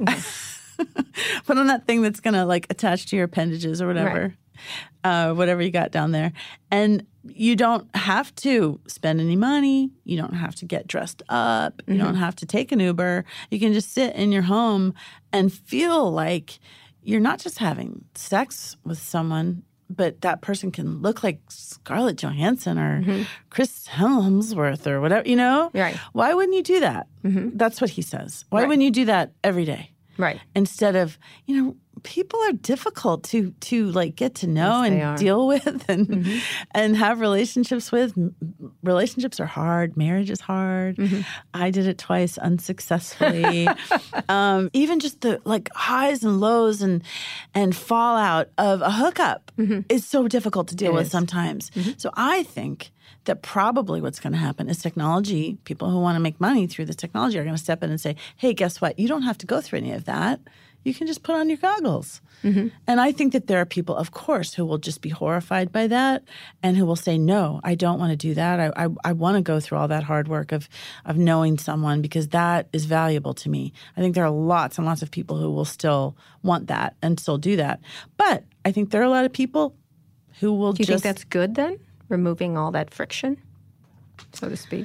Put on that thing that's going to, attach to your appendages or whatever, whatever you got down there. And you don't have to spend any money. You don't have to get dressed up. You don't have to take an Uber. You can just sit in your home and feel like you're not just having sex with someone, but that person can look like Scarlett Johansson or Chris Hemsworth or whatever,
Right.
Why wouldn't you do that? That's what he says. Why wouldn't you do that every day?
Right.
Instead of, people are difficult to like get to know and deal with and have relationships with. Relationships are hard. Marriage is hard. I did it twice unsuccessfully. Even just the like highs and lows and fallout of a hookup is so difficult to deal with sometimes. So I think that probably what's going to happen is technology, people who want to make money through this technology are going to step in and say, hey, guess what? You don't have to go through any of that. You can just put on your goggles. And I think that there are people, of course, who will just be horrified by that and who will say, no, I don't want to do that. I want to go through all that hard work of knowing someone because that is valuable to me. I think there are lots and lots of people who will still want that and still do that. But I think there are a lot of people who will
Do you think that's good then? Removing all that friction, so to speak?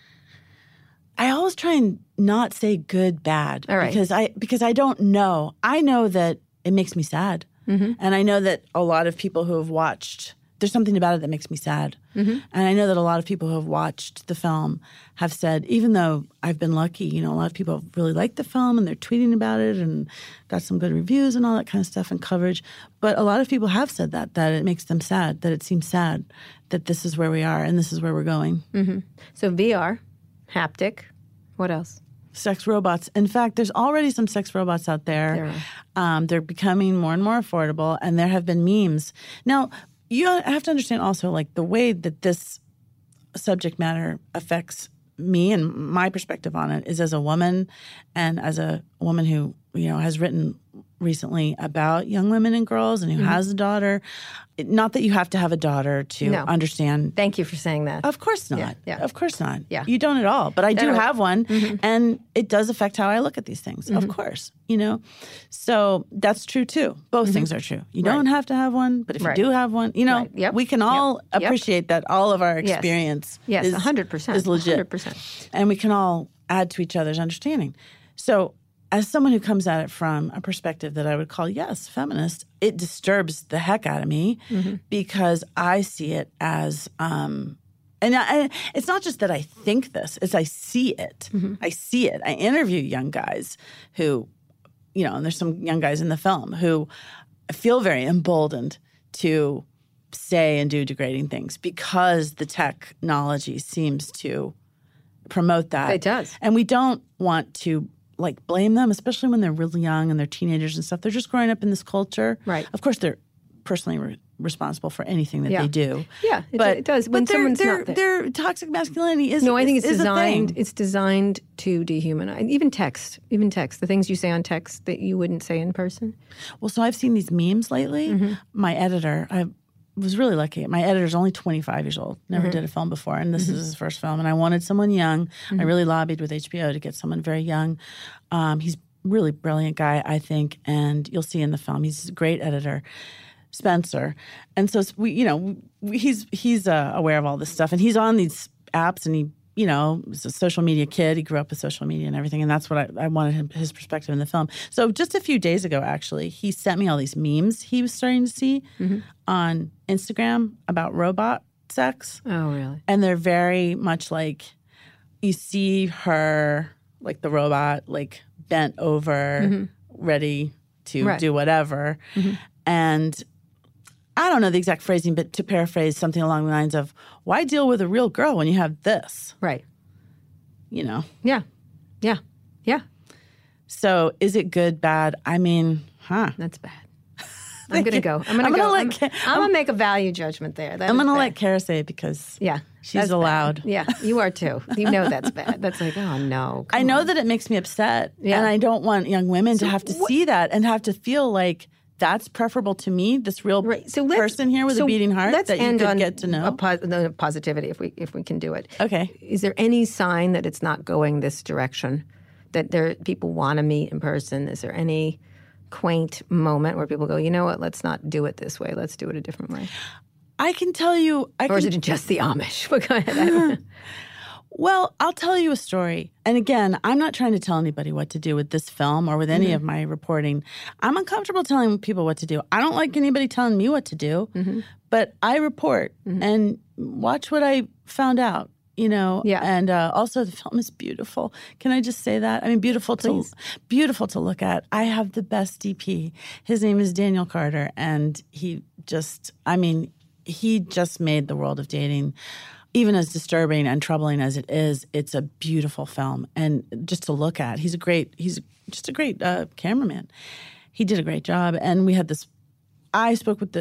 I always try and not say good, bad.
All right.
Because I don't know. I know that it makes me sad. And I know that a lot of people who have watched, there's something about it that makes me sad. And I know that a lot of people who have watched the film have said, even though I've been lucky, a lot of people have really liked the film and they're tweeting about it and got some good reviews and all that kind of stuff and coverage. But a lot of people have said that it makes them sad, that it seems sad that this is where we are and this is where we're going.
So VR, haptic, what else?
Sex robots. In fact, there's already some sex robots out there. They're becoming more and more affordable, and there have been memes. Now, you have to understand also, like, the way that this subject matter affects me and my perspective on it is as a woman and as a woman who, has written recently about young women and girls and who has a daughter. Not that you have to have a daughter to understand.
Thank you for saying that.
Of course not.
Yeah.
Of course not.
Yeah.
You don't at all. But I do have one, and it does affect how I look at these things, of course, So that's true, too. Both things are true. You don't have to have one, but if you do have one, we can all appreciate that all of our experience
is 100%.
Is legit.
100%.
And we can all add to each other's understanding. So as someone who comes at it from a perspective that I would call, yes, feminist, it disturbs the heck out of me because I see it as, and it's not just that I think this, it's I see it. I see it. I interview young guys who, and there's some young guys in the film who feel very emboldened to say and do degrading things because the technology seems to promote that.
It does.
And we don't want to blame them, especially when they're really young and they're teenagers and stuff. They're just growing up in this culture.
Right.
Of course, they're personally responsible for anything that they do.
Yeah, it does. When someone's not there.
Their toxic masculinity is.
No, I think it's
designed.
It's designed to dehumanize. Even text, the things you say on text that you wouldn't say in person.
Well, so I've seen these memes lately. My editor, I was really lucky. My editor's only 25 years old, never did a film before, and this is his first film. And I wanted someone young. I really lobbied with HBO to get someone very young. He's a really brilliant guy, I think, and you'll see in the film. He's a great editor, Spencer. And so he's aware of all this stuff, and he's on these apps, and he he's a social media kid. He grew up with social media and everything, and that's what I wanted his perspective in the film. So just a few days ago, actually, he sent me all these memes he was starting to see on Instagram about robot sex.
Oh, really?
And they're very much like you see her, like the robot, like bent over, ready to do whatever. And I don't know the exact phrasing, but to paraphrase something along the lines of, why deal with a real girl when you have this?
Right.
Yeah.
Yeah.
So is it good, bad? I mean,
That's bad. I'm going to go. I'm going to make a value judgment there.
I'm going to let Kara say it because she's allowed.
Bad. Yeah, you are too. You know that's bad. That's like, oh no.
I know that it makes me upset. Yeah. And I don't want young women to have to see that and have to feel like that's preferable to me, this real person here with a beating heart that you could get to know.
Positivity, if we can do it.
Okay.
Is there any sign that it's not going this direction, that people want to meet in person? Is there any quaint moment where people go, you know what, let's not do it this way. Let's do it a different way?
I can tell you.
Or is it just the Amish? Go ahead. I don't know.
Well, I'll tell you a story. And again, I'm not trying to tell anybody what to do with this film or with any of my reporting. I'm uncomfortable telling people what to do. I don't like anybody telling me what to do, but I report and watch what I found out. you know,
Yeah.
and also the film is beautiful. Can I just say that? I mean, beautiful to look at. I have the best DP. His name is Daniel Carter, and he just made The World of Dating, even as disturbing and troubling as it is, it's a beautiful film. And just to look at, he's just a great cameraman. He did a great job. And we had this, I spoke with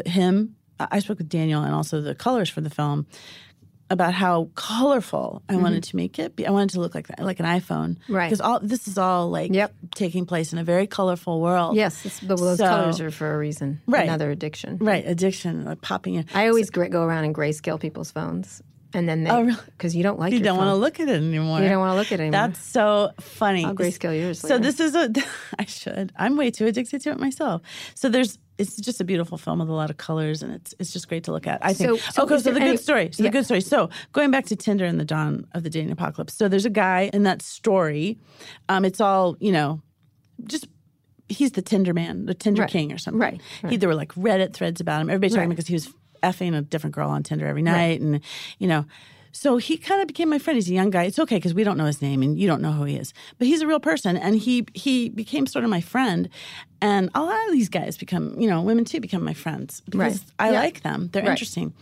Daniel and also the colors for the film about how colorful I wanted to make it. I wanted to look like an iPhone.
Right.
Because this is all like taking place in a very colorful world.
Yes, those colors are for a reason.
Right.
Another addiction.
Right, addiction, like popping in.
I always go around and grayscale people's phones. And then because you don't like
you don't want to look at it anymore.
You don't want to look at it anymore.
That's so funny.
I'll grayscale yours
So
later.
this is I should. I'm way too addicted to it myself. So it's just a beautiful film with a lot of colors, and it's just great to look at. I think. So the good story. The good story. So going back to Tinder and the dawn of the dating apocalypse. So there's a guy in that story. It's all, you know, just he's the Tinder man, the Tinder king or something.
Right.
There were like Reddit threads about him. Everybody's talking because he was effing a different girl on Tinder every night, and you know. So he kind of became my friend. He's a young guy. It's okay because we don't know his name and you don't know who he is. But he's a real person, and he became sort of my friend. And a lot of these guys become, you know, women too become my friends because I like them. They're interesting.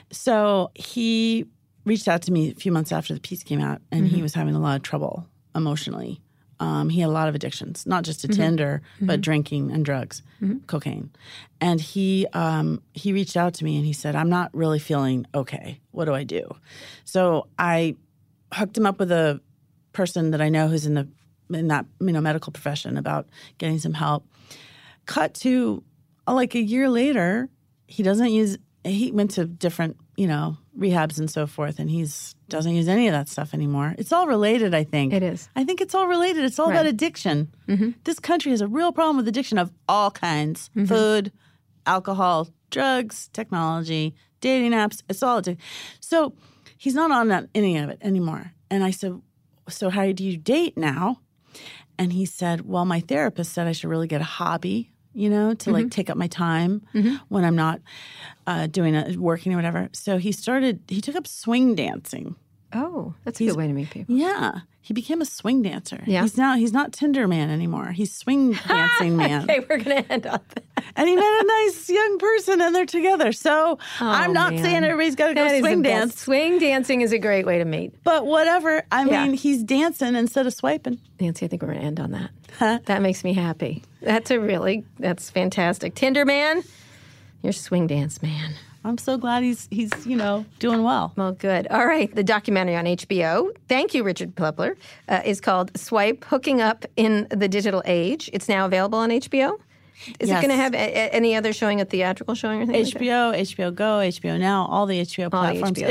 So he reached out to me a few months after the piece came out, and he was having a lot of trouble emotionally. He had a lot of addictions, not just to Tinder, but drinking and drugs, cocaine. And he reached out to me and he said, I'm not really feeling okay. What do I do? So I hooked him up with a person that I know who's in that medical profession about getting some help. Cut to like a year later, he went to different, you know, rehabs and so forth, and doesn't use any of that stuff anymore. It's all related, I think.
It is.
I think it's all related. It's all about addiction. This country has a real problem with addiction of all kinds. Food, alcohol, drugs, technology, dating apps. It's all addictive. So he's not on any of it anymore. And I said, so how do you date now? And he said, well, my therapist said I should really get a hobby, you know, to like take up my time when I'm not working or whatever. So he took up swing dancing.
Oh, that's a good way to meet people.
Yeah. He became a swing dancer.
Yeah.
He's not Tinder man anymore. He's swing dancing man.
Okay, we're going to end on that.
And he met a nice young person and they're together. So I'm not saying everybody's got to go swing dance.
Swing dancing is a great way to meet.
But whatever. I mean, he's dancing instead of swiping.
Nancy, I think we're going to end on that. Huh? That makes me happy. That's fantastic. Tinder man, you're swing dance man.
I'm so glad he's doing well.
Well, good. All right. The documentary on HBO, thank you, Richard Plepler, is called Swipe, Hooking Up in the Digital Age. It's now available on HBO. Is it going to have any other showing, a theatrical showing or anything
HBO, like that? HBO Go, HBO Now, all the HBO platforms.
HBO.
It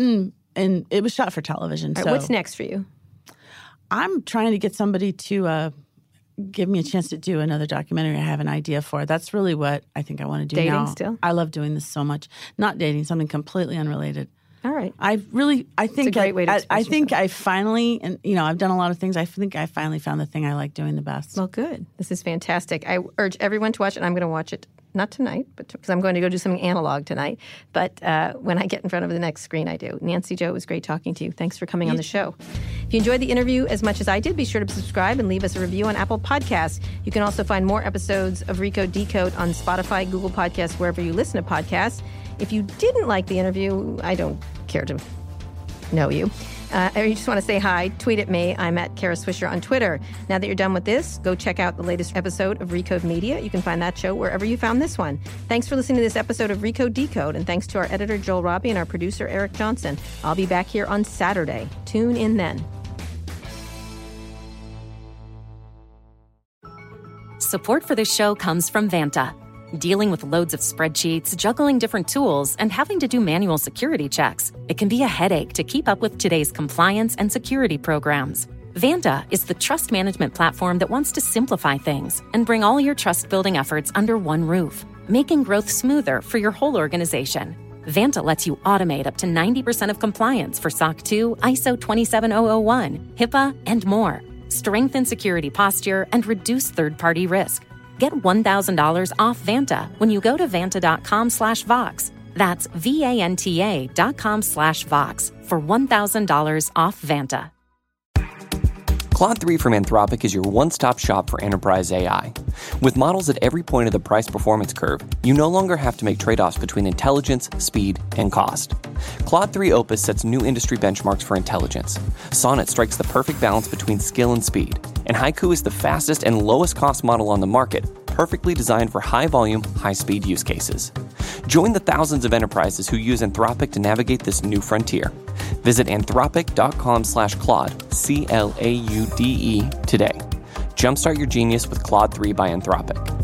was shot for television.
All right, what's next for you?
I'm trying to get somebody to give me a chance to do another documentary I have an idea for. That's really what I think I want to do now.
Dating still?
I love doing this so much. Not dating, something completely unrelated.
All right.
I think
it's a great way to express yourself.
I finally, and I've done a lot of things. I think I finally found the thing I like doing the best.
Well, good. This is fantastic. I urge everyone to watch it. I'm going to watch it, not tonight, but because I'm going to go do something analog tonight. But when I get in front of the next screen, I do. Nancy Jo, it was great talking to you. Thanks for coming on the show. If you enjoyed the interview as much as I did, be sure to subscribe and leave us a review on Apple Podcasts. You can also find more episodes of Recode Decode on Spotify, Google Podcasts, wherever you listen to podcasts. If you didn't like the interview, I don't care to know you. Or you just want to say hi, tweet at me. I'm at Kara Swisher on Twitter. Now that you're done with this, go check out the latest episode of Recode Media. You can find that show wherever you found this one. Thanks for listening to this episode of Recode Decode, and thanks to our editor, Joel Robbie, and our producer, Eric Johnson. I'll be back here on Saturday. Tune in then.
Support for this show comes from Vanta. Dealing with loads of spreadsheets, juggling different tools, and having to do manual security checks, it can be a headache to keep up with today's compliance and security programs. Vanta is the trust management platform that wants to simplify things and bring all your trust-building efforts under one roof, making growth smoother for your whole organization. Vanta lets you automate up to 90% of compliance for SOC 2, ISO 27001, HIPAA, and more. Strengthen security posture and reduce third-party risk. Get $1,000 off Vanta when you go to vanta.com/Vox. That's vanta.com/Vox for $1,000 off Vanta.
Claude 3 from Anthropic is your one-stop shop for enterprise AI. With models at every point of the price-performance curve, you no longer have to make trade-offs between intelligence, speed, and cost. Claude 3 Opus sets new industry benchmarks for intelligence. Sonnet strikes the perfect balance between skill and speed. And Haiku is the fastest and lowest-cost model on the market, perfectly designed for high-volume, high-speed use cases. Join the thousands of enterprises who use Anthropic to navigate this new frontier. Visit anthropic.com/Claude, CLAUDE, today. Jumpstart your genius with Claude 3 by Anthropic.